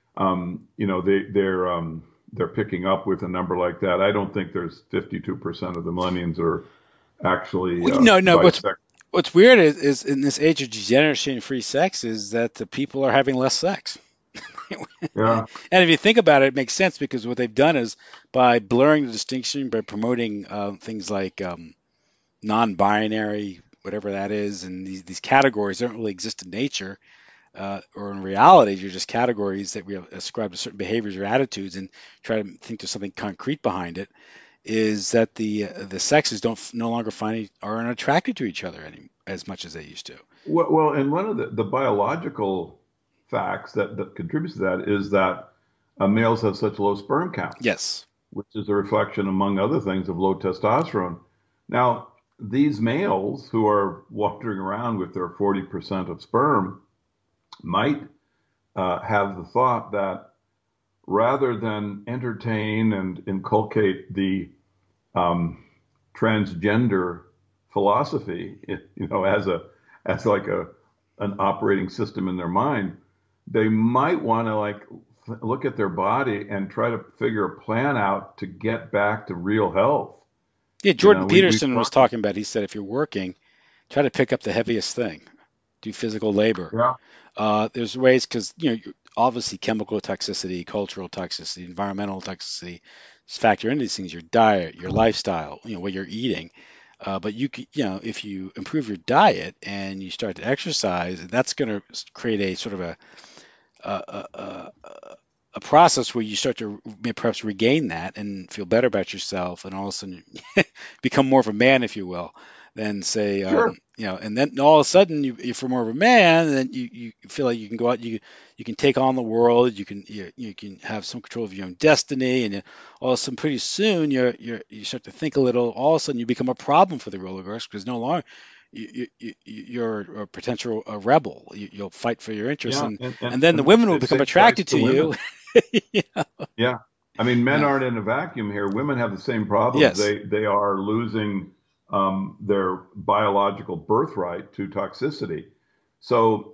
S2: they're picking up with a number like that. I don't think there's 52% of the millennials are actually
S1: Well, no.
S2: bisexual.
S1: What's weird is in this age of degeneration and free sex is that the people are having less sex.
S2: Yeah,
S1: And if you think about it, it makes sense because what they've done is by blurring the distinction, by promoting things like non-binary, whatever that is, and these categories don't really exist in nature or in reality. You're just categories that we ascribe to certain behaviors or attitudes, and try to think there's something concrete behind it. Is that the sexes don't no longer find aren't attracted to each other any as much as they used to.
S2: well, and one of the biological facts that contributes to that is that males have such low sperm counts,
S1: Yes.
S2: which is a reflection, among other things, of low testosterone. Now, these males who are wandering around with their 40% of sperm might have the thought that rather than entertain and inculcate the um, transgender philosophy, as like a an operating system in their mind, they might want to like look at their body and try to figure a plan out to get back to real health.
S1: Yeah,
S2: You
S1: Jordan
S2: know, we
S1: Peterson was
S2: talked.
S1: talking about. He said if you're working, try to pick up the heaviest thing, do physical labor.
S2: Yeah,
S1: There's ways because obviously chemical toxicity, cultural toxicity, environmental toxicity factor into these things. Your diet, your lifestyle, what you're eating. But if you improve your diet and you start to exercise, that's going to create a sort of a, a process where you start to perhaps regain that and feel better about yourself, and all of a sudden become more of a man, if you will, than say,
S2: sure.
S1: and then all of a sudden you're more of a man, and then you feel like you can go out, you can take on the world, you can have some control of your own destiny, and all of a sudden, pretty soon, you start to think a little. All of a sudden, you become a problem for the oligarchs because no longer you're a potential a rebel. You'll fight for your interests,
S2: Yeah,
S1: and then the
S2: and
S1: women will
S2: the
S1: become
S2: same applies
S1: attracted
S2: to
S1: to you.
S2: women. Yeah. I mean, men
S1: Yeah.
S2: aren't in a vacuum here. Women have the same problems.
S1: Yes.
S2: They are losing their biological birthright to toxicity. So,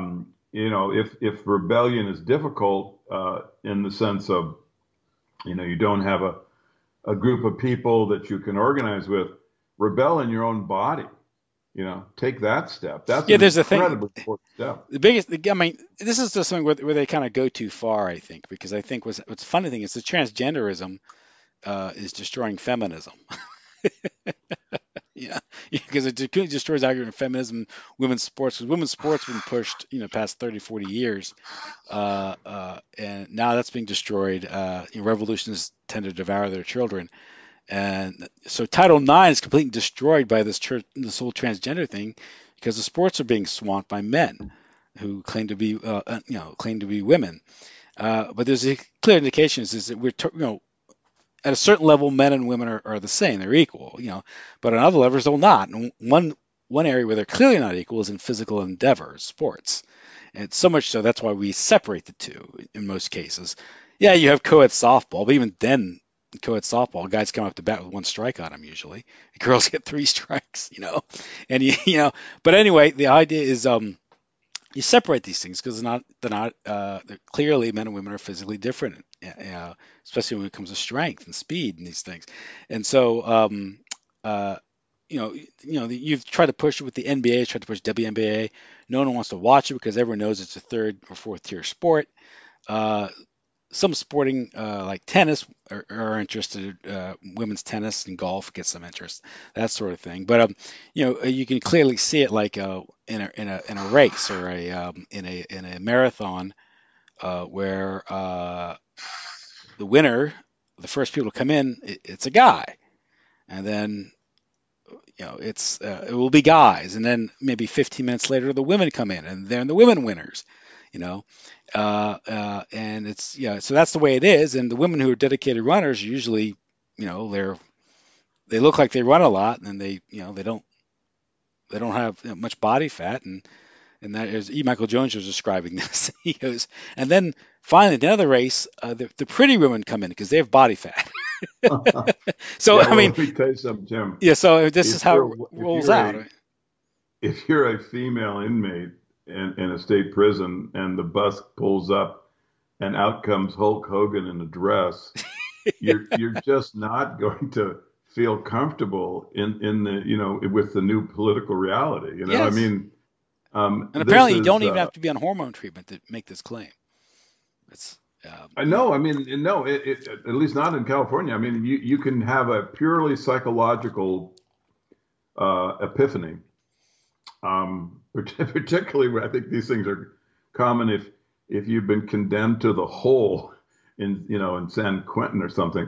S2: if rebellion is difficult in the sense of, you don't have a group of people that you can organize with, rebel in your own body. Take that step. That's
S1: Yeah.
S2: an
S1: There's a thing.
S2: incredibly important step.
S1: I mean, this is just something where they kind of go too far, I think, because I think what's funny thing is the transgenderism is destroying feminism. Yeah, because it completely destroys argument of feminism, women's sports. Because women's sports have been pushed, past 30, 40 years, and now that's being destroyed. Revolutionists tend to devour their children, and so Title IX is completely destroyed by this whole transgender thing, because the sports are being swamped by men who claim to be women. But there's a clear indication is that at a certain level, men and women are the same; they're equal. But on other levels, they're not. And one area where they're clearly not equal is in physical endeavor, sports. And so much so that's why we separate the two in most cases. Yeah, you have co-ed softball, but even then, co-ed softball, guys come up to bat with one strike on them usually. Girls get three strikes. And But anyway, the idea is you separate these things because they're clearly men and women are physically different, especially when it comes to strength and speed and these things. And so uh, you've tried to push it with the NBA, tried to push WNBA. No one wants to watch it because everyone knows it's a third or fourth tier sport. Uh, some sporting like tennis are interested. Women's tennis and golf gets some interest, that sort of thing. But you can clearly see it like in a race or in a marathon where the winner, the first people to come in, it's a guy, and then it will be guys, and then maybe 15 minutes later the women come in, and they're the women winners, you know, and it's so that's the way it is. And the women who are dedicated runners usually, they look like they run a lot, and they don't have much body fat, and that is Michael Jones was describing this. He goes, and then finally, at the end of the race, the pretty women come in because they have body fat. So
S2: Yeah,
S1: I
S2: well,
S1: mean,
S2: let me tell you something, Tim.
S1: yeah. So this is
S2: If
S1: how
S2: you're
S1: it
S2: if
S1: rolls
S2: you're
S1: out.
S2: a if you're a female inmate in a state prison and the bus pulls up and out comes Hulk Hogan in a dress, you're just not going to feel comfortable in the with the new political reality. I
S1: Yes.
S2: mean,
S1: And
S2: this
S1: apparently, you
S2: is
S1: don't even have to be on hormone treatment to make this claim. It's,
S2: I
S1: you know,
S2: know. I mean, no, at least not in California. I mean, you can have a purely psychological epiphany. Particularly where I think these things are common if you've been condemned to the hole in San Quentin or something.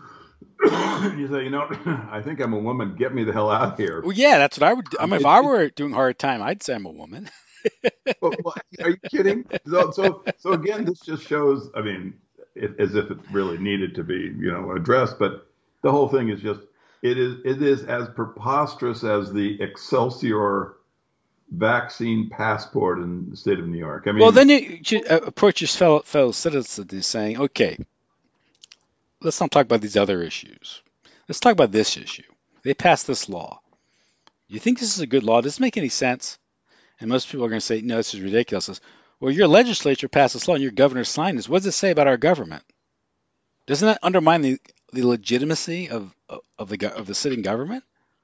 S2: You say, I think I'm a woman. Get me the hell out of here.
S1: well, yeah, that's what I would do. I mean, if
S2: It,
S1: I
S2: it,
S1: were doing hard time, I'd say I'm a woman.
S2: well, are you kidding? So again, this just shows. I mean, as if it really needed to be, addressed. But the whole thing is just it is as preposterous as the Excelsior vaccine passport in the state of New York. I
S1: Well,
S2: mean,
S1: then you should approach your fellow citizens and saying, okay, let's not talk about these other issues. Let's talk about this issue. They passed this law. You think this is a good law? Does this make any sense? And most people are going to say, no, this is ridiculous. Well, your legislature passed this law and your governor signed this. What does it say about our government? Doesn't that undermine the legitimacy of the sitting government?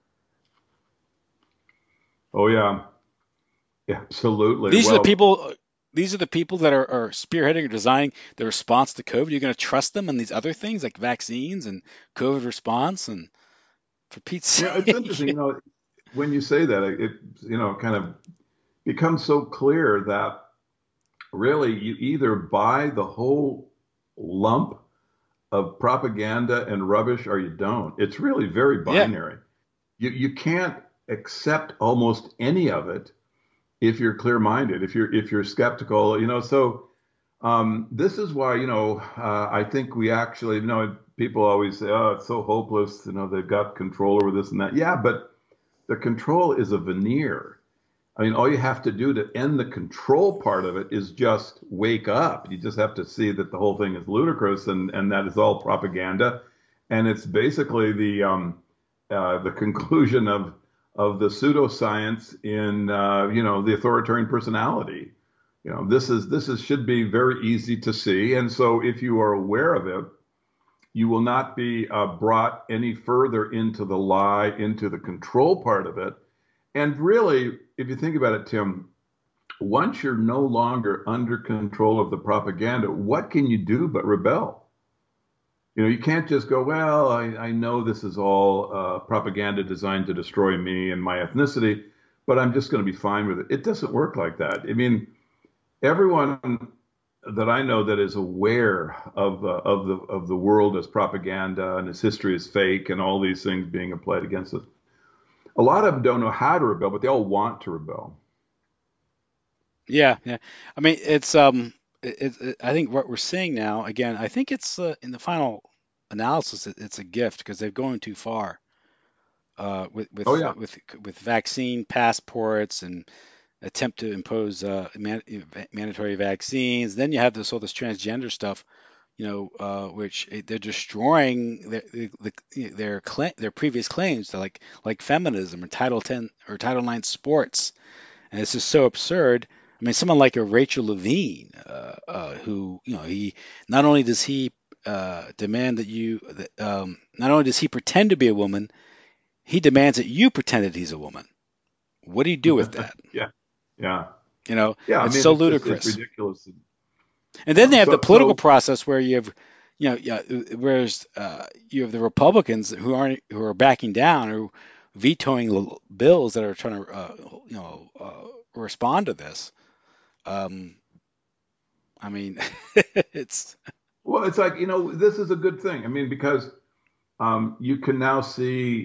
S2: oh yeah, absolutely.
S1: These are the
S2: Well,
S1: people. These are the people that are spearheading or designing the response to COVID. You're going to trust them on these other things like vaccines and COVID response, and for Pete's
S2: it's interesting.
S1: sake.
S2: When you say that, it kind of becomes so clear that really you either buy the whole lump of propaganda and rubbish or you don't. It's really very
S1: Yeah.
S2: binary. You can't accept almost any of it if you're clear-minded, if you're skeptical, So this is why, I think we actually, people always say, oh, it's so hopeless, they've got control over this and that. Yeah, but the control is a veneer. I mean, all you have to do to end the control part of it is just wake up. You just have to see that the whole thing is ludicrous and that is all propaganda. And it's basically the conclusion of the pseudoscience in the authoritarian personality. This is should be very easy to see, and so if you are aware of it, you will not be brought any further into the lie, into the control part of it. And really, if you think about it, Tim, once you're no longer under control of the propaganda, what can you do but rebel? You can't just go, well, I know this is all propaganda designed to destroy me and my ethnicity, but I'm just going to be fine with it. It doesn't work like that. I mean, everyone that I know that is aware of the world as propaganda and its history is fake and all these things being applied against us. A lot of them don't know how to rebel, but they all want to rebel.
S1: Yeah, yeah. I mean, I think what we're seeing now, again, I think it's in the final analysis, it's a gift because they're going too far with
S2: Oh yeah,
S1: with vaccine passports and attempt to impose mandatory vaccines. Then you have this transgender stuff, which they're destroying their previous claims to like feminism or Title 10 or Title 9 sports, and it's just so absurd. I mean, someone like a Rachel Levine, who he not only does he demand not only does he pretend to be a woman, he demands that you pretend that he's a woman. What do you do with that?
S2: yeah, yeah,
S1: You know,
S2: yeah. I
S1: it's
S2: mean,
S1: so
S2: it's
S1: ludicrous.
S2: ridiculous.
S1: And then they have the political
S2: So
S1: process where you have, yeah, whereas you have the Republicans who are backing down or vetoing bills that are trying to, respond to this. Um, I mean, it's
S2: well, it's like this is a good thing. I mean, because you can now see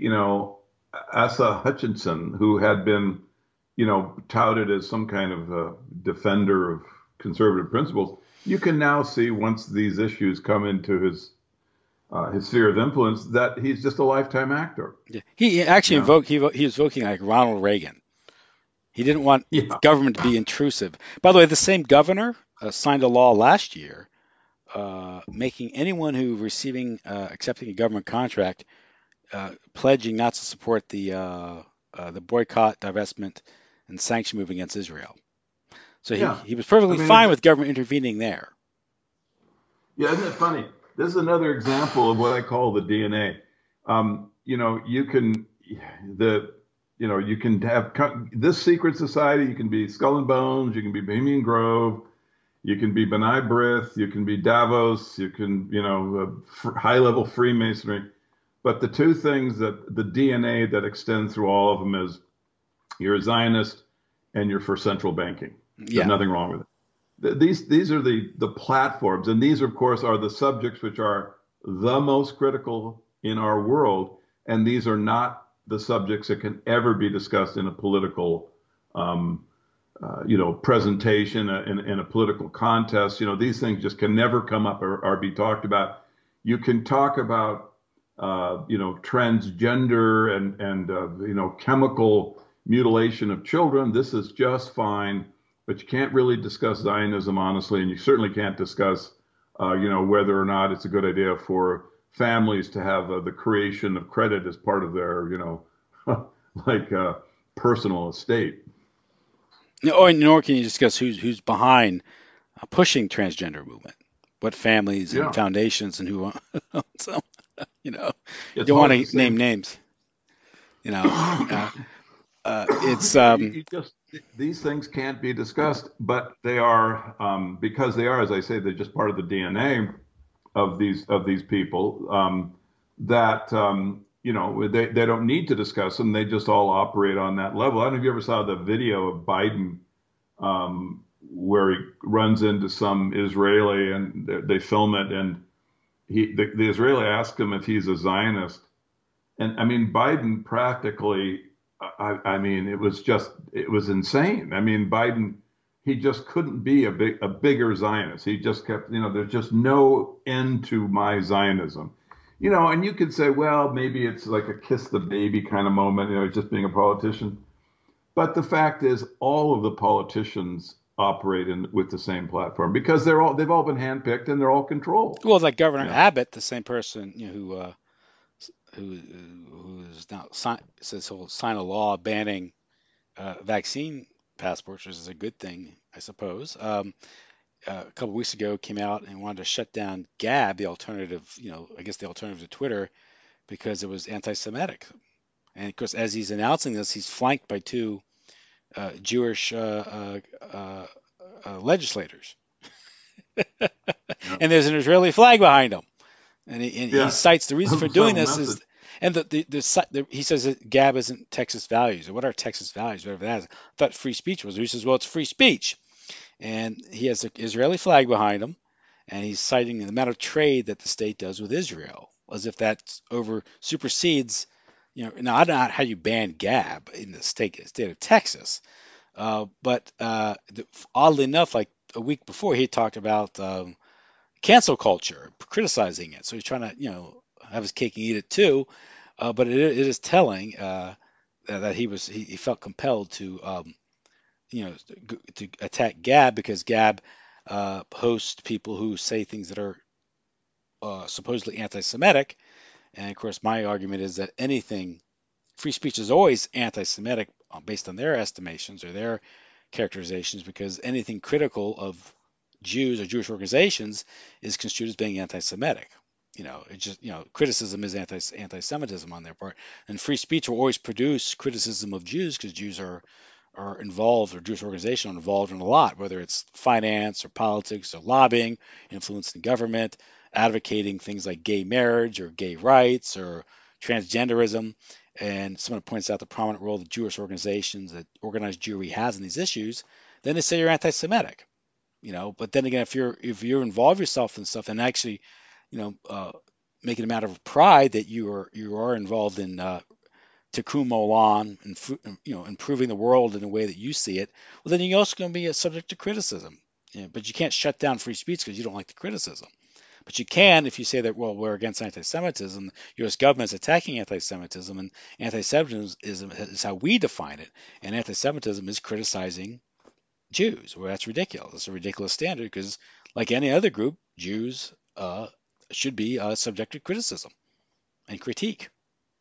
S2: Asa Hutchinson, who had been touted as some kind of defender of conservative principles. You can now see once these issues come into his sphere of influence that he's just a lifetime actor.
S1: yeah. He actually
S2: Yeah,
S1: he was invoking like Ronald Reagan. He didn't want
S2: yeah,
S1: government to be intrusive. By the way, the same governor signed a law last year making anyone who accepting a government contract pledging not to support the boycott, divestment, and sanction move against Israel. So
S2: yeah.
S1: he was
S2: I
S1: perfectly
S2: mean,
S1: fine with government intervening there.
S2: yeah, isn't it funny? This is another example of what I call the DNA. You can the you can have this secret society. You can be Skull and Bones. You can be Bohemian Grove. You can be B'nai B'rith. You can be Davos. You can high level Freemasonry. But the two things that the DNA that extends through all of them is you're a Zionist and you're for central banking. There's
S1: Yeah,
S2: nothing wrong with it. These are the platforms, and these of course are the subjects which are the most critical in our world, and these are not the subjects that can ever be discussed in a political um, presentation in a political contest. These things just can never come up or be talked about. You can talk about, transgender and chemical mutilation of children. This is just fine, but you can't really discuss Zionism honestly, and you certainly can't discuss, whether or not it's a good idea for families to have the creation of credit as part of their, like personal estate.
S1: or nor can you discuss who's behind pushing transgender movement, what families and
S2: Yeah.
S1: foundations and who. So you
S2: It's
S1: don't want
S2: hard to
S1: to
S2: say.
S1: name names. You know, it's
S2: You just these things can't be discussed, but they are because they are, as I say, they're just part of the DNA of these people that they don't need to discuss them. They just all operate on that level. I don't know if you ever saw the video of Biden where he runs into some Israeli and they film it, and the Israeli asks him if he's a Zionist, and I mean, Biden practically, I mean, it was insane. I mean, Biden, he just couldn't be a bigger Zionist. He just kept, there's just no end to my Zionism. And you could say, well, maybe it's like a kiss the baby kind of moment, just being a politician. But the fact is, all of the politicians operate with the same platform because they've all been handpicked and they're all controlled.
S1: well, like Governor
S2: Yeah.
S1: Abbott, the same person who's now says he'll sign a law banning vaccine passports, which is a good thing, I suppose. A couple weeks ago, came out and wanted to shut down Gab, the alternative, I guess the alternative to Twitter, because it was anti-Semitic. And of course, as he's announcing this, he's flanked by two Jewish legislators,
S2: Yeah.
S1: and there's an Israeli flag behind him. and he
S2: Yeah.
S1: cites the reason for doing
S2: Subtle
S1: this
S2: message.
S1: is, and he says that Gab isn't Texas values. Or what are Texas values? Whatever that is. I thought free speech was. He says, well, it's free speech, and he has the Israeli flag behind him, and he's citing the amount of trade that the state does with Israel, as if that over supersedes. Now I don't know how you ban Gab in the state of Texas, but oddly enough, like a week before, he talked about cancel culture, criticizing it. So he's trying to, have his cake and eat it too. But it is telling that he felt compelled to, to attack Gab because Gab hosts people who say things that are supposedly anti-Semitic. And of course, my argument is that anything free speech is always anti-Semitic based on their estimations or their characterizations, because anything critical of Jews or Jewish organizations is construed as being anti-Semitic. It just criticism is anti-Semitism on their part, and free speech will always produce criticism of Jews because Jews are involved, or Jewish organizations are involved in a lot, whether it's finance or politics or lobbying, influencing government, advocating things like gay marriage or gay rights or transgenderism. And someone points out the prominent role that Jewish organizations, that organized Jewry has in these issues, then they say you're anti-Semitic. But then again, if you involve yourself in stuff and actually, you know, uh, make it a matter of pride that you are involved in tikkun olam and improving the world in a way that you see it, well, then you're also going to be subject to criticism. But you can't shut down free speech because you don't like the criticism. But you can if you say that, well, we're against anti-Semitism. The U.S. government is attacking anti-Semitism, and anti-Semitism is how we define it. And anti-Semitism is criticizing Jews. Well, that's ridiculous. It's a ridiculous standard because, like any other group, Jews should be subject to criticism and critique.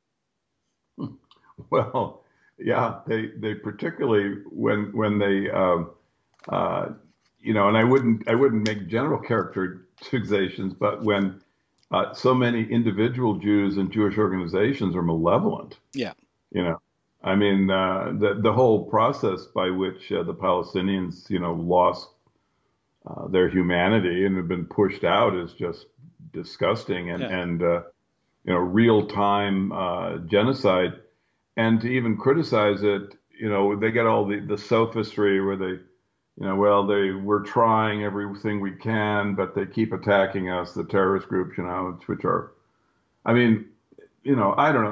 S2: Well, yeah, they particularly when they uh, and I wouldn't make general characterizations, but when so many individual Jews and Jewish organizations are malevolent,
S1: Yeah,
S2: you know, I mean the whole process by which the Palestinians lost their humanity and have been pushed out is just disgusting and
S1: yeah,
S2: real time genocide. And to even criticize it, they get all the sophistry where well, we're trying everything we can, but they keep attacking us, the terrorist groups, which are, I mean, I don't know.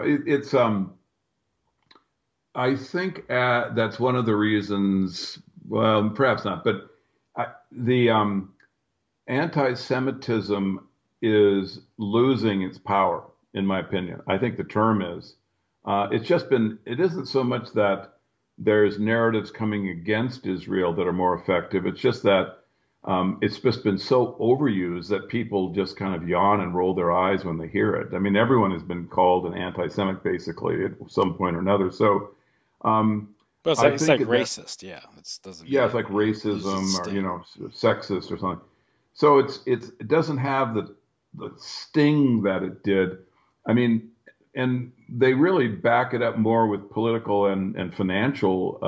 S2: I think that's one of the reasons, well, perhaps not, but the anti-Semitism is losing its power, in my opinion. I think the term is. It isn't so much that there's narratives coming against Israel that are more effective. It's just that it's just been so overused that people just kind of yawn and roll their eyes when they hear it. I mean, everyone has been called an anti-Semite basically at some point or another. So um,
S1: but
S2: I
S1: it's like
S2: think that,
S1: racist. Yeah, it doesn't
S2: yeah,
S1: mean
S2: it's
S1: it
S2: like
S1: loses its
S2: racism or
S1: sting.
S2: sexist or something. So it doesn't have the sting that it did. I mean, and they really back it up more with political and financial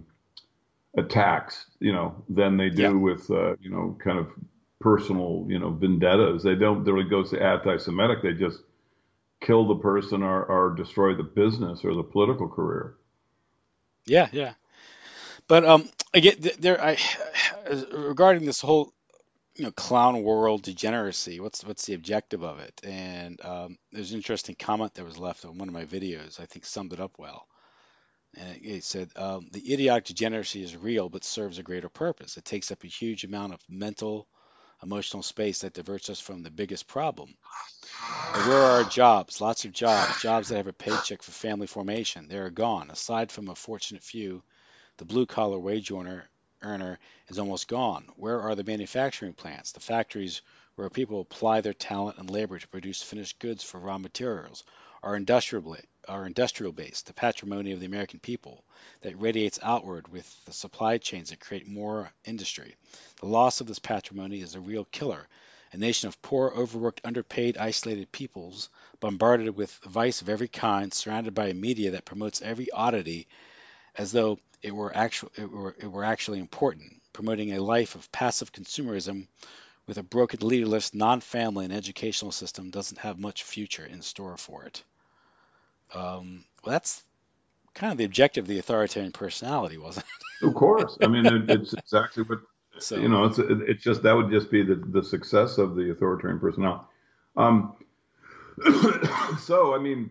S2: attacks, than they
S1: Yeah,
S2: do with kind of personal, vendettas. They don't really go to anti-Semitic. They just kill the person or destroy the business or the political career.
S1: yeah, yeah. But again, there, regarding this whole clown world degeneracy, what's the objective of it? And there's an interesting comment that was left on one of my videos. I think summed it up well. And it said, the idiotic degeneracy is real, but serves a greater purpose. It takes up a huge amount of mental, emotional space that diverts us from the biggest problem. But where are our jobs? Lots of jobs, jobs that have a paycheck for family formation. They are gone. Aside from a fortunate few, the blue collar wage earner is almost gone. Where are the manufacturing plants, the factories where people apply their talent and labor to produce finished goods for raw materials? Our industrial base, the patrimony of the American people, that radiates outward with the supply chains that create more industry. The loss of this patrimony is a real killer. A nation of poor, overworked, underpaid, isolated peoples, bombarded with vice of every kind, surrounded by a media that promotes every oddity as though it were actually important, promoting a life of passive consumerism with a broken leaderless, non-family and educational system doesn't have much future in store for it. Well, that's kind of the objective of the authoritarian personality, wasn't
S2: Of course. I mean, it's exactly what,
S1: it?
S2: you
S1: So,
S2: know, it's just that would just be the success of the authoritarian personality. Um, so, I mean,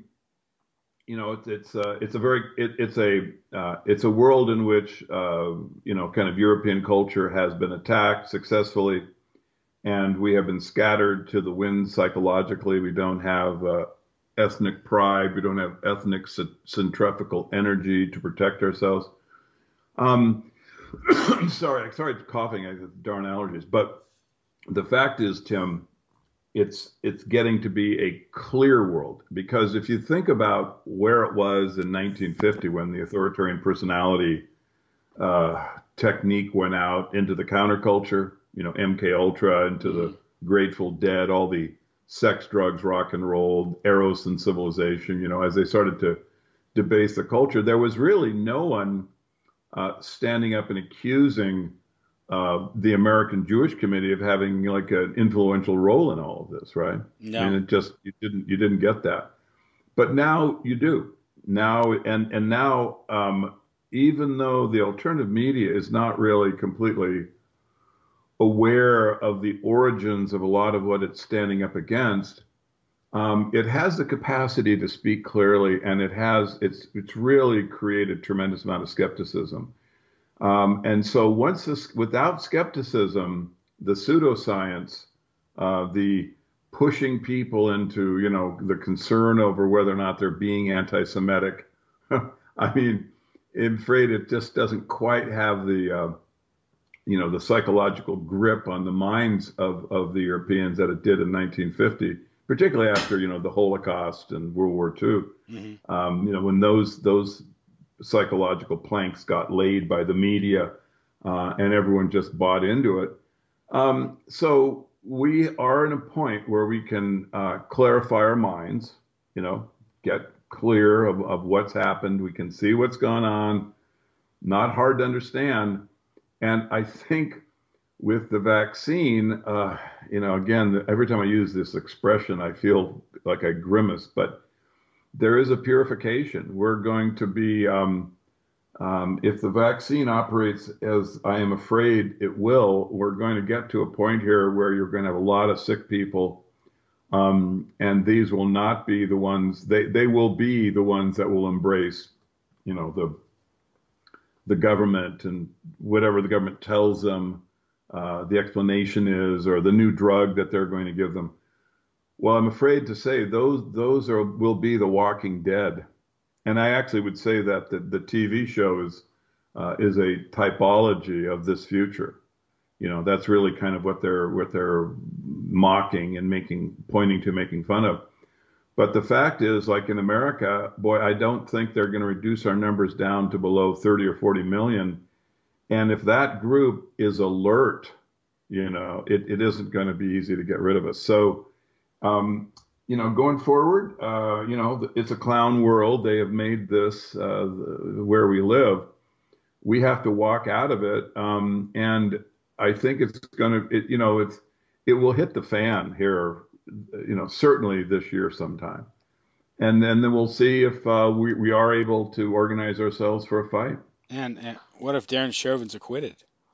S2: it's a very it's a world in which kind of European culture has been attacked successfully, and we have been scattered to the winds psychologically. We don't have ethnic pride. We don't have ethnic centrifugal energy to protect ourselves. Um, sorry, coughing. I have darn allergies. But the fact is, Tim, it's getting to be a clear world because if you think about where it was in 1950 when the authoritarian personality technique went out into the counterculture, MK Ultra, into
S1: mm,
S2: the Grateful Dead, all the sex, drugs, rock and roll, Eros and civilization, as they started to debase the culture, there was really no one standing up and accusing the American Jewish Committee of having like an influential role in all of this, right? I mean,
S1: no.
S2: you didn't get that, but now you do now, and now even though the alternative media is not really completely aware of the origins of a lot of what it's standing up against, it has the capacity to speak clearly, and it's really created tremendous amount of skepticism. And so without skepticism, the pseudoscience, the pushing people into, the concern over whether or not they're being anti-Semitic, I mean, I'm afraid it just doesn't quite have the psychological grip on the minds of the Europeans that it did in 1950, particularly after, the Holocaust and World War II.
S1: Hmm.
S2: When those psychological planks got laid by the media, and everyone just bought into it. So we are in a point where we can clarify our minds, get clear of what's happened. We can see what's gone on, not hard to understand. And I think with the vaccine, again, every time I use this expression, I feel like I grimace, but there is a purification. We're going to be, if the vaccine operates as I am afraid it will, we're going to get to a point here where you're going to have a lot of sick people. And these will not be the ones, they will be the ones that will embrace, the government and whatever the government tells them the explanation is, or the new drug that they're going to give them. Well, I'm afraid to say those will be the Walking Dead, and I actually would say that the TV show is a typology of this future. That's really kind of what they're mocking and making fun of. But the fact is, like in America, boy, I don't think they're going to reduce our numbers down to below 30 or 40 million. And if that group is alert, it isn't going to be easy to get rid of us. So, going forward, it's a clown world. They have made this where we live. We have to walk out of it. And I think it's going to, it will hit the fan here, certainly this year sometime. And then we'll see if we are able to organize ourselves for a fight.
S1: And what if Darren Chauvin's acquitted?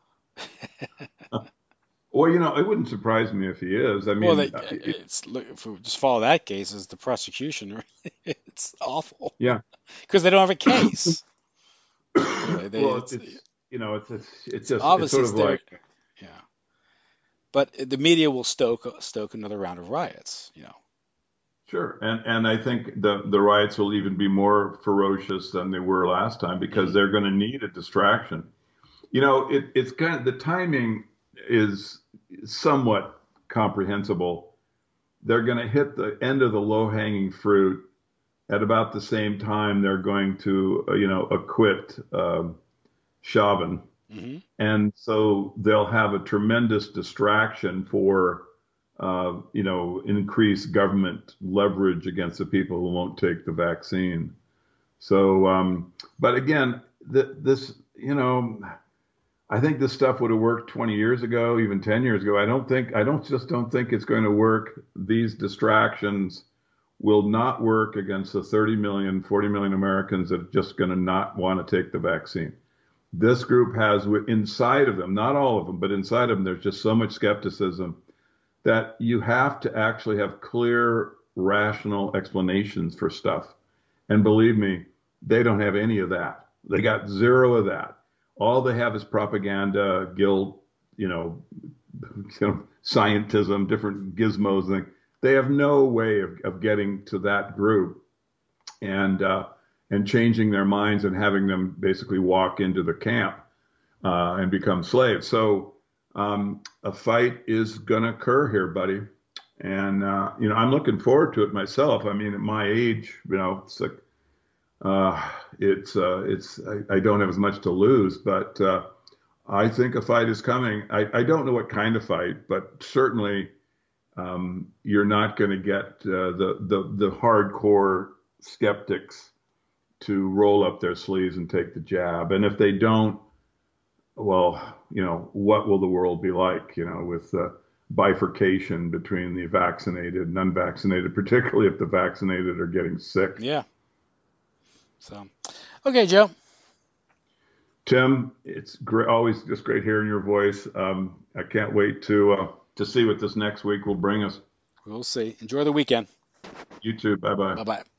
S2: Well, it wouldn't surprise me if he is. I
S1: Well,
S2: mean,
S1: it's look if we just follow that case as the prosecution, it's awful
S2: yeah.
S1: because they don't have a case. Really,
S2: Well,
S1: it's
S2: it's
S1: it's
S2: just it's
S1: obvious
S2: sort
S1: it's
S2: of
S1: there.
S2: like,
S1: Yeah, but the media will stoke another round of riots.
S2: sure, and I think the riots will even be more ferocious than they were last time because
S1: Hmm.
S2: they're going to need a distraction. It's kind of the timing is somewhat comprehensible. They're going to hit the end of the low-hanging fruit at about the same time they're going to, acquit Chauvin,
S1: Hmm.
S2: and so they'll have a tremendous distraction for, increased government leverage against the people who won't take the vaccine. So, but again, this, I think this stuff would have worked 20 years ago, even 10 years ago. I don't think it's going to work. These distractions will not work against the 30 million, 40 million Americans that are just going to not want to take the vaccine. This group has inside of them, not all of them, but inside of them, there's just so much skepticism that you have to actually have clear, rational explanations for stuff. And believe me, they don't have any of that. They got zero of that. All they have is propaganda, guilt, you know, scientism, different gizmos. They have no way of getting to that group and and changing their minds and having them basically walk into the camp and become slaves. So a fight is going to occur here, buddy. And I'm looking forward to it myself. I mean, at my age, it's like I don't have as much to lose, but I think a fight is coming. I don't know what kind of fight, but certainly you're not going to get the hardcore skeptics to roll up their sleeves and take the jab. And if they don't, well, what will the world be like, with the bifurcation between the vaccinated and unvaccinated, particularly if the vaccinated are getting sick.
S1: Yeah. So, okay, Joe.
S2: Tim, it's great, always just great hearing your voice. I can't wait to see what this next week will bring us.
S1: We'll see. Enjoy the weekend.
S2: You too. Bye bye.
S1: Bye bye.